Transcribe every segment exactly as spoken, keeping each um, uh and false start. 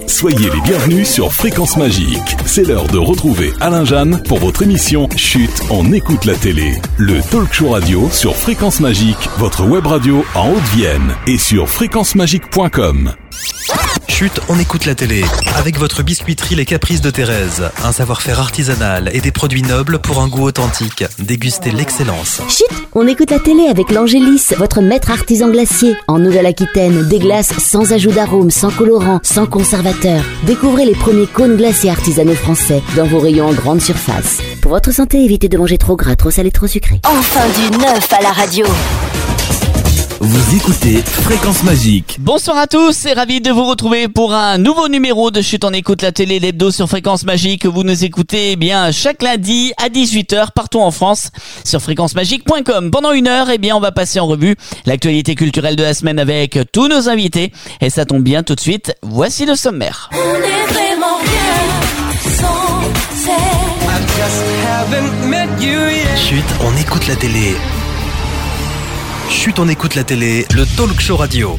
Soyez les bienvenus sur Fréquence Magique. C'est l'heure de retrouver Alain Jeanne pour votre émission Chut, on écoute la télé. Le talk show radio sur Fréquence Magique, votre web radio en Haute-Vienne et sur fréquence magique point com. Chut, on écoute la télé. Avec votre biscuiterie Les Caprices de Thérèse. Un savoir-faire artisanal et des produits nobles pour un goût authentique. Dégustez l'excellence. Chut, on écoute la télé avec l'Angélis, votre maître artisan glacier. En Nouvelle-Aquitaine, des glaces sans ajout d'arôme, sans colorant, sans conservateur. Découvrez les premiers cônes glaciers artisanaux français dans vos rayons en grande surface. Pour votre santé, évitez de manger trop gras, trop salé, trop sucré. Enfin du neuf à la radio. Vous écoutez Fréquence Magique. Bonsoir à tous et ravi de vous retrouver pour un nouveau numéro de Chut, on écoute la télé, l'hebdo sur Fréquence Magique. Vous nous écoutez eh bien chaque lundi à dix-huit heures partout en France sur fréquence magique point com. Pendant une heure, eh bien on va passer en revue l'actualité culturelle de la semaine avec tous nos invités. Et ça tombe bien tout de suite, voici le sommaire. On est vraiment bien sans elle. Chut, on écoute la télé. Chut, on écoute la télé, le talk show radio.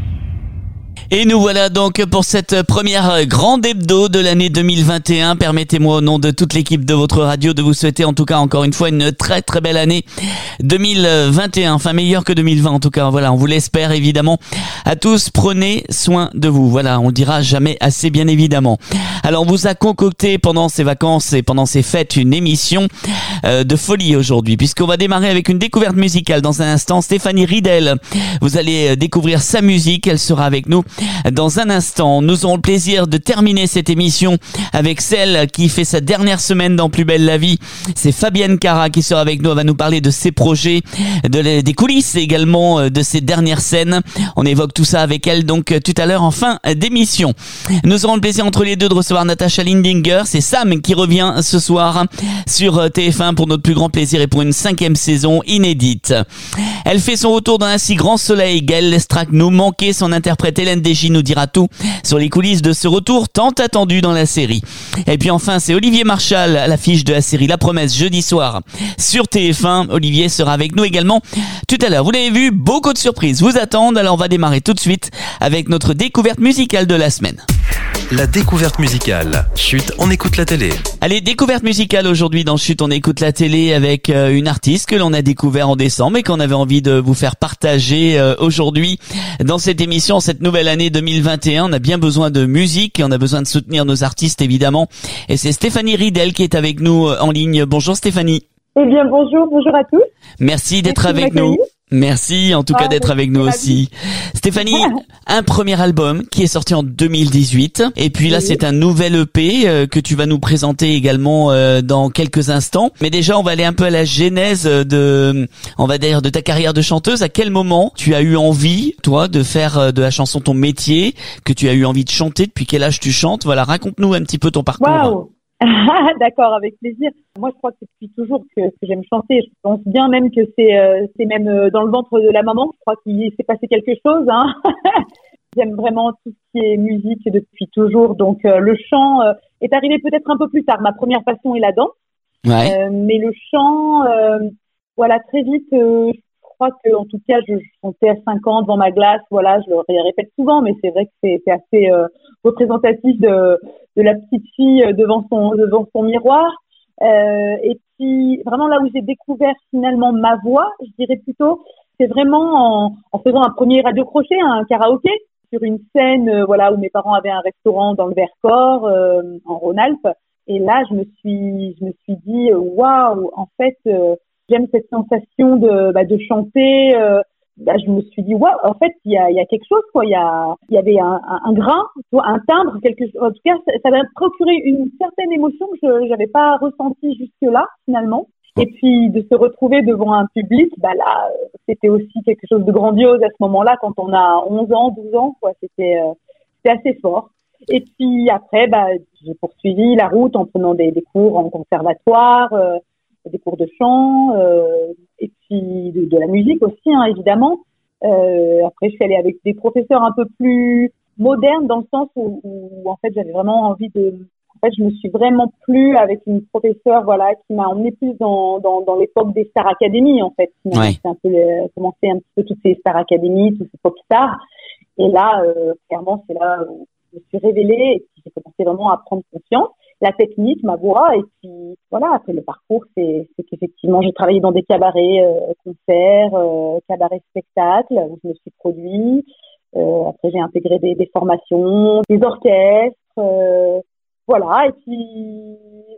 Et nous voilà donc pour cette première grande hebdo de l'année deux mille vingt et un. Permettez-moi au nom de toute l'équipe de votre radio de vous souhaiter en tout cas encore une fois une très très belle année deux mille vingt et un, enfin meilleure que deux mille vingt en tout cas. Voilà, on vous l'espère évidemment. À tous, prenez soin de vous. Voilà, on le dira jamais assez bien évidemment. Alors on vous a concocté pendant ces vacances et pendant ces fêtes une émission euh, de folie aujourd'hui puisqu'on va démarrer avec une découverte musicale dans un instant. Stéphanie Ridel, vous allez découvrir sa musique, elle sera avec nous dans un instant. Nous aurons le plaisir de terminer cette émission avec celle qui fait sa dernière semaine dans Plus belle la vie. C'est Fabienne Cara qui sera avec nous. Elle va nous parler de ses projets, de les, des coulisses et également de ses dernières scènes. On évoque tout ça avec elle donc tout à l'heure en fin d'émission. Nous aurons le plaisir entre les deux de recevoir Natasha Lindinger. C'est Sam qui revient ce soir sur T F un pour notre plus grand plaisir et pour une cinquième saison inédite. Elle fait son retour dans un si grand soleil. Gaëlle Lestrac nous manquait. Son interprète Hélène Desgy nous dira tout sur les coulisses de ce retour tant attendu dans la série. Et puis enfin, c'est Olivier Marchal à l'affiche de la série La Promesse jeudi soir sur T F un. Olivier sera avec nous également tout à l'heure. Vous l'avez vu, beaucoup de surprises vous attendent. Alors on va démarrer tout de suite avec notre découverte musicale de la semaine. La découverte musicale. Chut, on écoute la télé. Allez, découverte musicale aujourd'hui dans Chut, on écoute la télé avec euh, une artiste que l'on a découvert en décembre et qu'on avait envie de vous faire partager euh, aujourd'hui dans cette émission, cette nouvelle année deux mille vingt et un. On a bien besoin de musique et on a besoin de soutenir nos artistes évidemment. Et c'est Stéphanie Ridel qui est avec nous en ligne. Bonjour Stéphanie. Eh bien bonjour, bonjour à tous. Merci d'être Merci avec nous. Merci en tout cas ah, d'être avec nous aussi. Stéphanie, un premier album qui est sorti en deux mille dix-huit et puis là oui. C'est un nouvel E P euh, que tu vas nous présenter également euh, dans quelques instants. Mais déjà on va aller un peu à la genèse de, on va dire, de ta carrière de chanteuse. À quel moment tu as eu envie, toi, de faire de la chanson ton métier, que tu as eu envie de chanter, depuis quel âge tu chantes? Voilà, raconte-nous un petit peu ton parcours. Wow. D'accord, avec plaisir. Moi, je crois que depuis toujours que, que j'aime chanter. Je pense bien même que c'est, euh, c'est même euh, dans le ventre de la maman. Je crois qu'il s'est passé quelque chose. Hein. J'aime vraiment tout ce qui est musique depuis toujours. Donc, euh, le chant euh, est arrivé peut-être un peu plus tard. Ma première passion est la danse. Ouais. Euh, mais le chant, euh, voilà, très vite, euh, je crois que, en tout cas, je chantais à cinq ans devant ma glace. Voilà, je le répète souvent, mais c'est vrai que c'est, c'est assez euh, représentatif de de la petite fille devant son devant son miroir. Euh, et puis vraiment là où j'ai découvert finalement ma voix, je dirais plutôt, c'est vraiment en, en faisant un premier radio-crochet, un karaoké sur une scène, euh, voilà, où mes parents avaient un restaurant dans le Vercors, euh, en Rhône-Alpes. Et là, je me suis je me suis dit waouh, en fait, euh, j'aime cette sensation de bah, de chanter. Euh, Bah, je me suis dit waouh, en fait il y a il y a quelque chose quoi, il y a il y avait un un, un grain, un timbre, quelque chose. En tout cas ça, ça m'a procuré une certaine émotion que je j'avais pas ressentie jusque là finalement. Et puis de se retrouver devant un public, bah là c'était aussi quelque chose de grandiose à ce moment-là quand on a onze ans, douze ans quoi, c'était euh, c'était assez fort. Et puis après bah j'ai poursuivi la route en prenant des des cours en conservatoire, euh, des cours de chant, euh, et puis de, de la musique aussi, hein, évidemment. Euh, après, je suis allée avec des professeurs un peu plus modernes dans le sens où, où en fait, j'avais vraiment envie de... En fait, je me suis vraiment plu avec une professeure, voilà, qui m'a emmenée plus dans, dans, dans l'époque des Star Academy, en fait. Qui m'a ouais. un peu le, commencé un petit peu toutes ces Star Academy, tous ces pop stars. Et là, euh, clairement, c'est là où me suis révélée et puis j'ai commencé vraiment à prendre confiance. La technique, ma voix, et puis voilà, après le parcours, c'est, c'est qu'effectivement, j'ai travaillé dans des cabarets, euh, concerts, euh, cabarets spectacles, où je me suis produit. Euh, après, j'ai intégré des, des formations, des orchestres, euh, voilà, et puis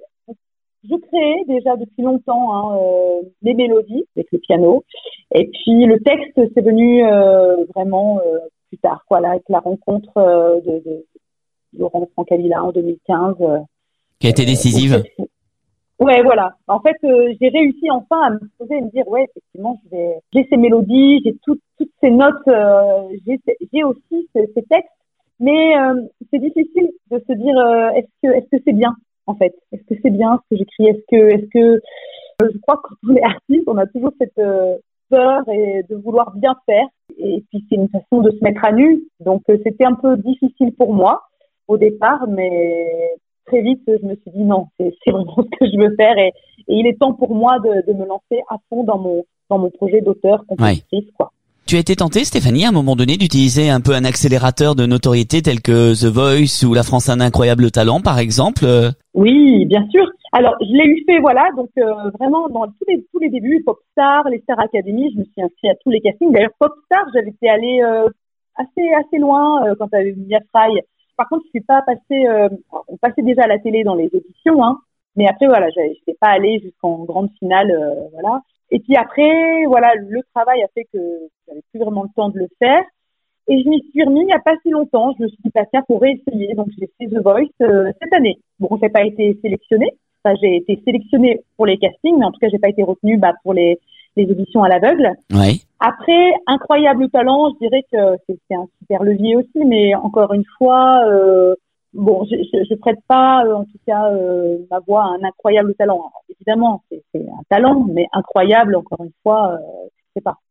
je créais déjà depuis longtemps hein, euh, les mélodies avec le piano, et puis le texte, c'est venu euh, vraiment euh, plus tard, quoi, là, avec la rencontre euh, de, de, de Laurent Francavilla en deux mille quinze. Euh, Qui a été décisive. Euh, ouais, voilà. En fait, euh, j'ai réussi enfin à me poser et me dire, ouais, effectivement, je vais, j'ai ces mélodies, j'ai tout, toutes ces notes, euh, j'ai, j'ai aussi ces, ces textes, mais euh, c'est difficile de se dire, euh, est-ce que, est-ce que c'est bien, en fait, est-ce que c'est bien ce que j'écris, est-ce que, est-ce que, euh, je crois que quand on est artiste, on a toujours cette euh, peur et de vouloir bien faire, et puis c'est une façon de se mettre à nu, donc euh, c'était un peu difficile pour moi au départ, mais très vite, je me suis dit non, c'est, c'est vraiment ce que je veux faire et, et il est temps pour moi de, de me lancer à fond dans mon, dans mon projet d'auteur, compositrice, ouais. quoi. Tu as été tentée, Stéphanie, à un moment donné, d'utiliser un peu un accélérateur de notoriété tel que The Voice ou La France a un incroyable talent, par exemple? Oui, bien sûr. Alors, je l'ai eu fait, voilà, donc euh, vraiment dans tous les tous les débuts, Popstar, les Star Academy, je me suis inscrite à tous les castings. D'ailleurs, Popstar, j'avais été allée euh, assez assez loin euh, quand tu avais Mia Fry. Par contre, je suis pas passée, euh, on passait déjà à la télé dans les auditions, hein. Mais après, voilà, je n'étais pas allée jusqu'en grande finale, euh, voilà. Et puis après, voilà, le travail a fait que j'avais plus vraiment le temps de le faire. Et je m'y suis remis il n'y a pas si longtemps. Je me suis dit, bah, tiens, pour réessayer. Donc, j'ai fait The Voice euh, cette année. Bon, j'ai pas été sélectionnée. Enfin, j'ai été sélectionnée pour les castings, mais en tout cas, j'ai pas été retenue, bah, pour les, les auditions à l'aveugle. Ouais. Après, incroyable talent, je dirais que c'est, c'est un super levier aussi, mais encore une fois, euh, bon, je, je, je prête pas, euh, en tout cas, euh, ma voix à un incroyable talent. Alors, évidemment, c'est, c'est un talent, mais incroyable, encore une fois, euh, je sais pas.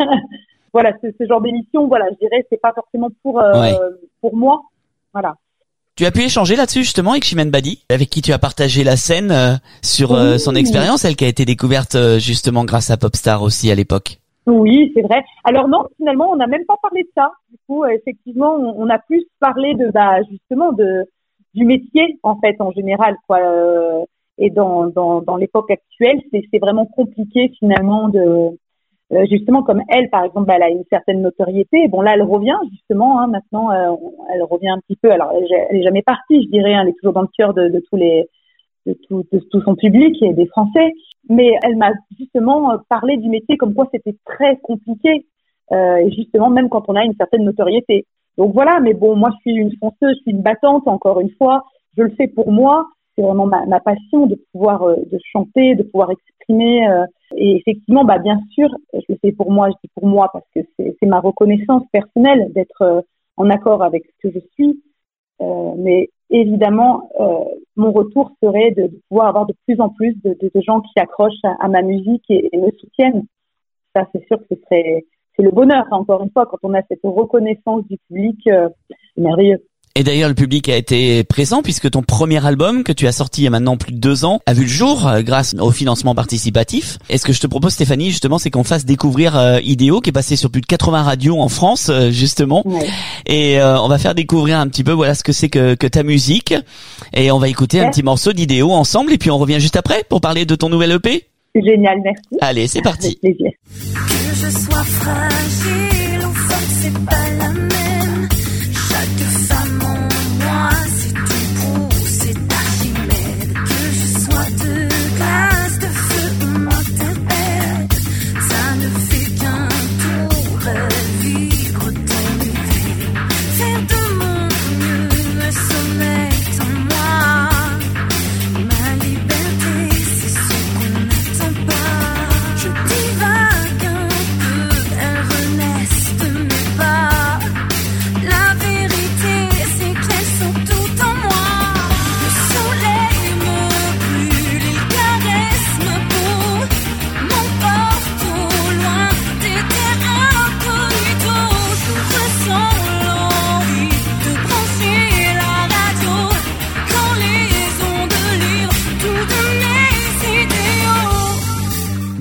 Voilà, ce, ce genre d'émission, voilà, je dirais, c'est pas forcément pour euh, ouais. pour moi, voilà. Tu as pu échanger là-dessus justement avec Chimène Badi, avec qui tu as partagé la scène euh, sur euh, oui. son expérience, elle qui a été découverte euh, justement grâce à Popstar aussi à l'époque. Oui, c'est vrai. Alors non, finalement, on n'a même pas parlé de ça. Du coup, euh, effectivement, on, on a plus parlé de, bah, justement, de du métier en fait en général, quoi. Euh, et dans dans dans l'époque actuelle, c'est c'est vraiment compliqué finalement de euh, justement comme elle, par exemple, bah, elle a une certaine notoriété. Bon là, elle revient justement. Hein, maintenant, euh, elle revient un petit peu. Alors, elle, elle est jamais partie, je dirais. Hein, elle est toujours dans le cœur de, de tous les de tout de tout son public et des Français. Mais elle m'a justement parlé du métier comme quoi c'était très compliqué, euh, et justement même quand on a une certaine notoriété. Donc voilà, mais bon, moi je suis une fonceuse, je suis une battante, encore une fois, je le fais pour moi, c'est vraiment ma, ma passion de pouvoir euh, de chanter, de pouvoir exprimer, euh, et effectivement, bah bien sûr, je le fais pour moi, je dis pour moi parce que c'est, c'est ma reconnaissance personnelle d'être euh, en accord avec ce que je suis, euh, mais évidemment, euh, mon retour serait de, de pouvoir avoir de plus en plus de, de, de gens qui accrochent à, à ma musique et, et me soutiennent. Ça, c'est sûr que ce serait, c'est le bonheur. Encore une fois, quand on a cette reconnaissance du public, euh, c'est merveilleux. Et d'ailleurs, le public a été présent puisque ton premier album que tu as sorti il y a maintenant plus de deux ans a vu le jour euh, grâce au financement participatif. Et ce que je te propose, Stéphanie, justement, c'est qu'on fasse découvrir euh, Idéo qui est passé sur plus de quatre-vingts radios en France, euh, justement. Ouais. Et euh, on va faire découvrir un petit peu voilà ce que c'est que, que ta musique. Et on va écouter ouais. un petit morceau d'Idéo ensemble et puis on revient juste après pour parler de ton nouvel E P. C'est génial, merci. Allez, c'est parti. Avec plaisir. Que je sois fragile ou forte, c'est pas la même. Chaque femme en moi, c'est tout pour, c'est Archimède. Que je sois de glace, de feu ou mortelle, ça ne fait qu'un tour, vivre ton idée. Faire de mon mieux, me sommeille en moi. Ma liberté, c'est ce qu'on n'attend pas. Je divague un peu, elle renaisse de mes pas.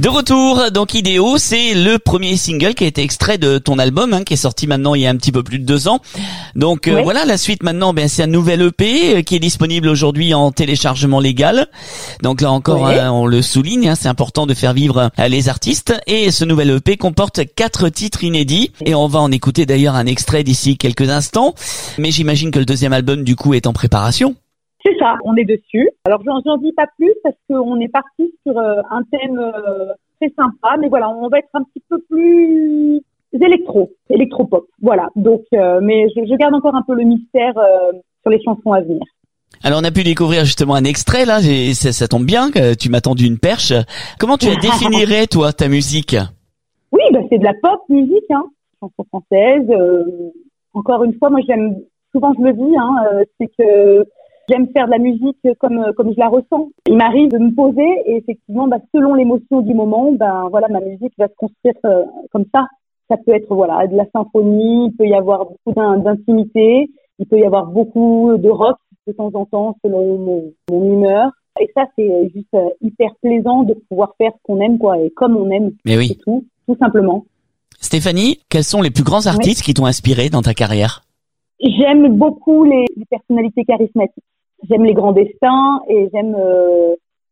De retour, donc Idéo, c'est le premier single qui a été extrait de ton album, hein, qui est sorti maintenant il y a un petit peu plus de deux ans. Donc euh, Oui. voilà, la suite maintenant, ben c'est un nouvel E P euh, qui est disponible aujourd'hui en téléchargement légal. Donc là encore, Oui. hein, on le souligne, hein, c'est important de faire vivre euh, les artistes. Et ce nouvel E P comporte quatre titres inédits. Et on va en écouter d'ailleurs un extrait d'ici quelques instants. Mais j'imagine que le deuxième album du coup est en préparation. C'est ça, on est dessus. Alors j'en, j'en dis pas plus parce qu'on est parti sur euh, un thème euh, très sympa, mais voilà, on va être un petit peu plus électro, électropop. Voilà. Donc, euh, mais je, je garde encore un peu le mystère euh, sur les chansons à venir. Alors on a pu découvrir justement un extrait là, et ça, ça tombe bien que tu m'as tendu une perche. Comment tu définirais toi ta musique? Oui, bah, c'est de la pop musique, hein, chanson française. Euh, encore une fois, moi j'aime, souvent je le dis, hein, euh, c'est que j'aime faire de la musique comme comme je la ressens. Il m'arrive de me poser et effectivement, bah, selon l'émotion du moment, ben voilà, ma musique va se construire euh, comme ça. Ça peut être voilà de la symphonie, il peut y avoir beaucoup d'in- d'intimité, il peut y avoir beaucoup de rock de temps en temps selon mon, mon humeur. Et ça, c'est juste euh, hyper plaisant de pouvoir faire ce qu'on aime, quoi, et comme on aime. Mais oui. C'est tout, tout simplement. Stéphanie, quels sont les plus grands artistes qui t'ont inspiré dans ta carrière? J'aime beaucoup les, les personnalités charismatiques. J'aime les grands destins et j'aime euh,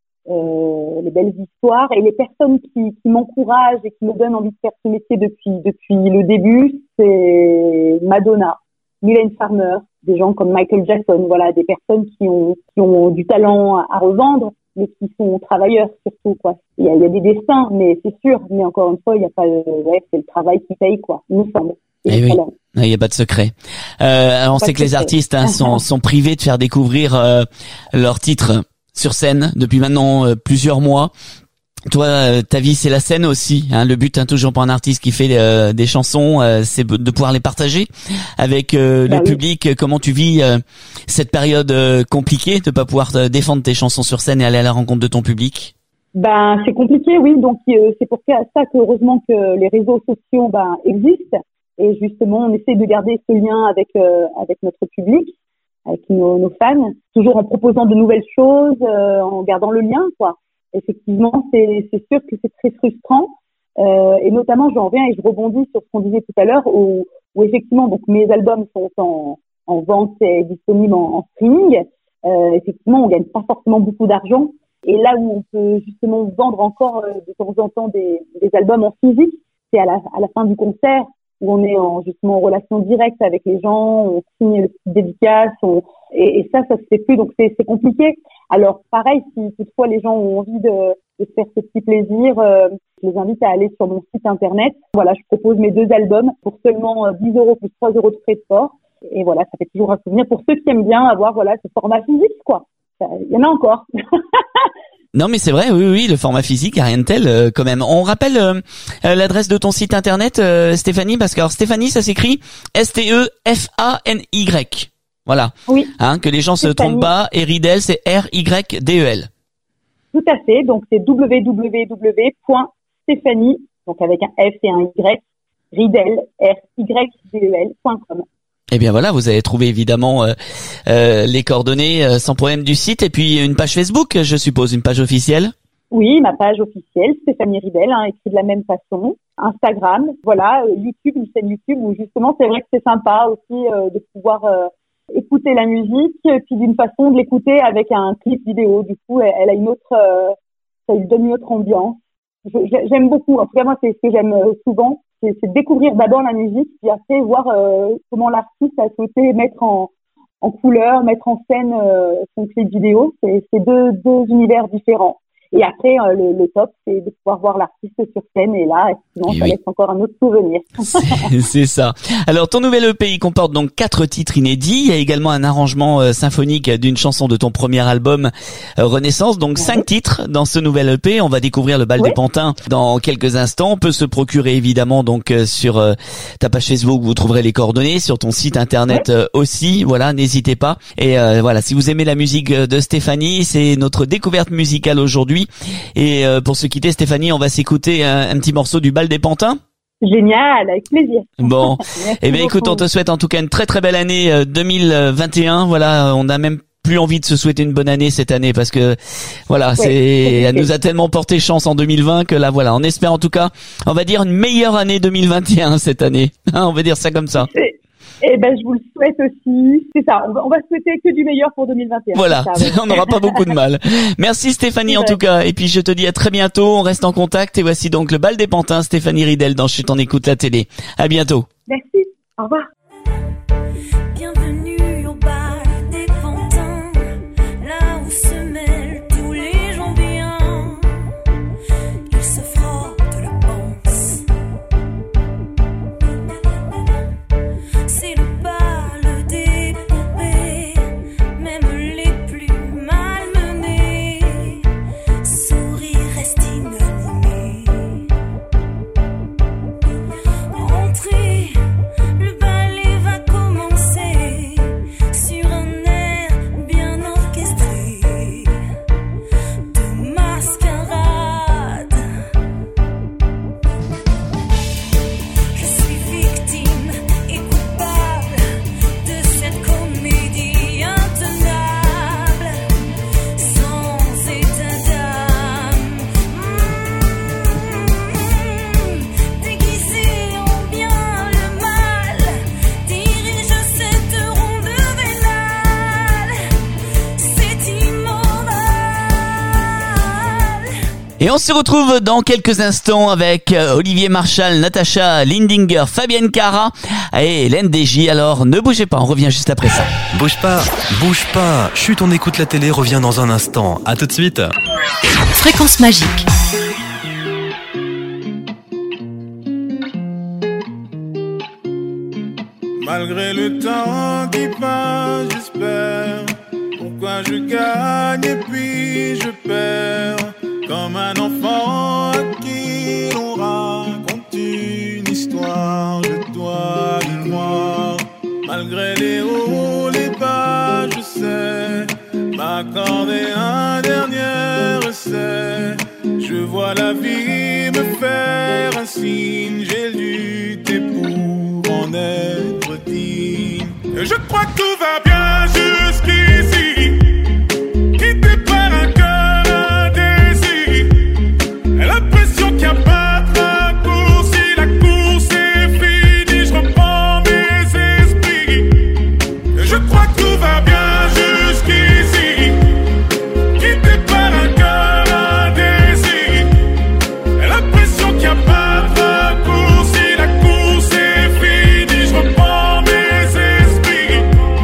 euh, les belles histoires et les personnes qui, qui m'encouragent et qui me donnent envie de faire ce métier depuis depuis le début. C'est Madonna, Mylène Farmer, des gens comme Michael Jackson. Voilà, des personnes qui ont qui ont du talent à, à revendre, mais qui sont travailleurs surtout, quoi. Il y a, il y a des destins, mais c'est sûr. Mais encore une fois, il y a pas, euh, ouais, c'est le travail qui paye, quoi. Il nous semble. Eh oui. Il n'y a pas de secret. Euh, alors on Pas sait de que les secret. artistes hein, sont, sont privés de faire découvrir euh, leurs titres sur scène depuis maintenant euh, plusieurs mois. Toi, euh, ta vie c'est la scène aussi. Hein. Le but, hein, toujours pour un artiste qui fait euh, des chansons, euh, c'est de pouvoir les partager avec euh, Bah le oui. public. Comment tu vis euh, cette période euh, compliquée de pas pouvoir euh, défendre tes chansons sur scène et aller à la rencontre de ton public? Ben, c'est compliqué, oui. Donc, euh, c'est pour ça que heureusement que les réseaux sociaux ben, existent. Et justement, on essaie de garder ce lien avec euh, avec notre public, avec nos, nos fans, toujours en proposant de nouvelles choses, euh, en gardant le lien, quoi. Effectivement, c'est c'est sûr que c'est très frustrant. Euh, et notamment, j'en reviens et je rebondis sur ce qu'on disait tout à l'heure, où, où effectivement, donc mes albums sont en, en vente et disponibles en, en streaming. Euh, effectivement, on gagne pas forcément beaucoup d'argent. Et là où on peut justement vendre encore euh, de temps en temps des, des albums en physique, c'est à la, à la fin du concert, où on est en, justement en relation directe avec les gens, on signe le petit dédicace, on, et, et ça, ça se fait plus, donc c'est, c'est compliqué. Alors pareil, si toutefois les gens ont envie de, de faire ce petit plaisir, euh, je les invite à aller sur mon site internet. Voilà, je propose mes deux albums pour seulement dix euros plus trois euros de frais de port. Et voilà, ça fait toujours un souvenir pour ceux qui aiment bien avoir voilà ce format physique, quoi. Il y en a encore. Non mais c'est vrai, oui, oui, le format physique, a rien de tel euh, quand même. On rappelle euh, euh, l'adresse de ton site internet, euh, Stéphanie, parce que alors Stéphanie, ça s'écrit S T E F A N Y. Voilà. Oui. Hein, que les gens se Stéphanie. trompent pas. Et Ridel, c'est R Y D E L. Tout à fait. Donc c'est w w w point stéphanie, donc avec un F et un Y, Ridel, R Y D E L point com. Eh bien voilà, vous avez trouvé évidemment euh, euh, les coordonnées euh, sans problème du site et puis une page Facebook, je suppose, une page officielle. Oui, ma page officielle, Stéphanie Ridel, hein, écrit de la même façon. Instagram, voilà, euh, YouTube, une chaîne YouTube où justement c'est vrai que c'est sympa aussi euh, de pouvoir euh, écouter la musique, et puis d'une façon de l'écouter avec un clip vidéo. Du coup, elle, elle a une autre, euh, ça lui donne une autre ambiance. Je, j'aime beaucoup. En tout cas, moi, c'est ce que j'aime euh, souvent, c'est, c'est découvrir d'abord la musique, puis après voir euh, comment l'artiste a souhaité mettre en, en couleur, mettre en scène euh, son clip vidéo. C'est, c'est deux, deux univers différents. Et après, euh, le, le top, c'est de pouvoir voir l'artiste sur scène. Et là, sinon, Et ça oui. laisse encore un autre souvenir. C'est, c'est ça. Alors, ton nouvel E P, il comporte donc quatre titres inédits. Il y a également un arrangement euh, symphonique d'une chanson de ton premier album euh, Renaissance. Donc, Ouais. cinq titres dans ce nouvel E P. On va découvrir le bal Ouais. des Pantins dans quelques instants. On peut se procurer évidemment donc euh, sur euh, ta page Facebook. Vous trouverez les coordonnées sur ton site internet euh, aussi. Voilà, n'hésitez pas. Et euh, voilà, si vous aimez la musique de Stéphanie, c'est notre découverte musicale aujourd'hui. Et euh, pour se quitter, Stéphanie, on va s'écouter un, un petit morceau du bal des Pantins. Génial, avec plaisir. Bon, Merci eh bien écoute, beaucoup. on te souhaite en tout cas une très très belle année euh, deux mille vingt et un. Voilà, on a même plus envie de se souhaiter une bonne année cette année parce que voilà, Ouais, c'est, c'est elle nous a tellement porté chance en deux mille vingt que là, voilà, on espère en tout cas, on va dire une meilleure année deux mille vingt et un cette année. On va dire ça comme ça. C'est- Eh ben, je vous le souhaite aussi. C'est ça. On va, on va souhaiter que du meilleur pour deux mille vingt et un. Voilà, C'est ça, ouais. on n'aura pas beaucoup de mal. Merci Stéphanie en Ouais. tout cas. Et puis je te dis à très bientôt. On reste en contact. Et voici donc le bal des pantins, Stéphanie Ridel dans Chut, on écoute la télé. À bientôt. Merci. Au revoir. Bienvenue au bal des pantins, là où se mêlent tous les gens bien. Ils se frottent le panse. C'est le bal des poupées, même les plus malmenées. Sourire reste inanimé. Entrez, le ballet va commencer sur un air bien orchestré de mascarade. Je suis victime et coupable de cette comédie intenable, sans état d'âme. Mmh, déguisé en bien le mal, dirige cette ronde vénale. C'est immoral. Et on se retrouve dans quelques instants avec euh, Olivier Marchal, Natacha Lindinger, Fabienne Cara et Hélène Desgy. Alors ne bougez pas, on revient juste après ça. Bouge pas, bouge pas. Chut, on écoute la télé, revient dans un instant. À tout de suite. Fréquence magique. Malgré le temps qui passe, j'espère. Pourquoi je gagne et puis je perds. Comme un enfant à qui l'on raconte une histoire, je dois y croire. Malgré les hauts, les bas, je sais m'accorder un dernier essai. Je vois la vie me faire un signe, j'ai lutté pour en être digne. Je crois que tout va bien jusqu'ici, quitté par un cœur indécis. L'impression qu'il n'y a pas de raccourci, la course est finie, je reprends mes esprits. Je crois que tout va bien jusqu'ici, quitté par un cœur indécis. L'impression qu'il n'y a pas de raccourci, la course est finie, je reprends mes esprits.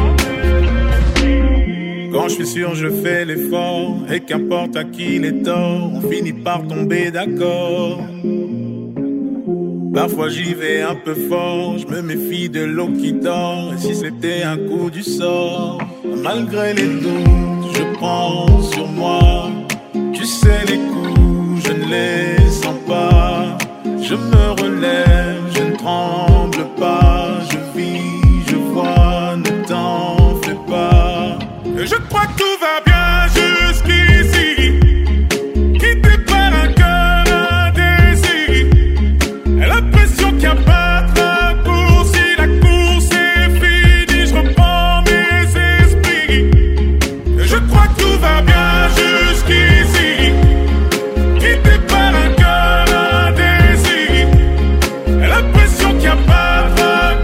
Quand je suis sûr, je fais l'effort, et qu'importe à qui les torts, on finit par tomber d'accord. Parfois j'y vais un peu fort, je me méfie de l'eau qui dort. Et si c'était un coup du sort, malgré les doutes, je prends sur moi. Tu sais les coups, je ne les sens pas. Je me relève, je ne tremble pas. Je vis, je vois, ne t'en fais pas. Je crois que tout va bien jusqu'ici, quitté par un cœur indécis. L'impression qu'il n'y a pas de raccourci, la course est finie, je reprends mes esprits. Je crois que tout va bien jusqu'ici, quitté par un cœur indécis. L'impression qu'il n'y a pas de raccourci.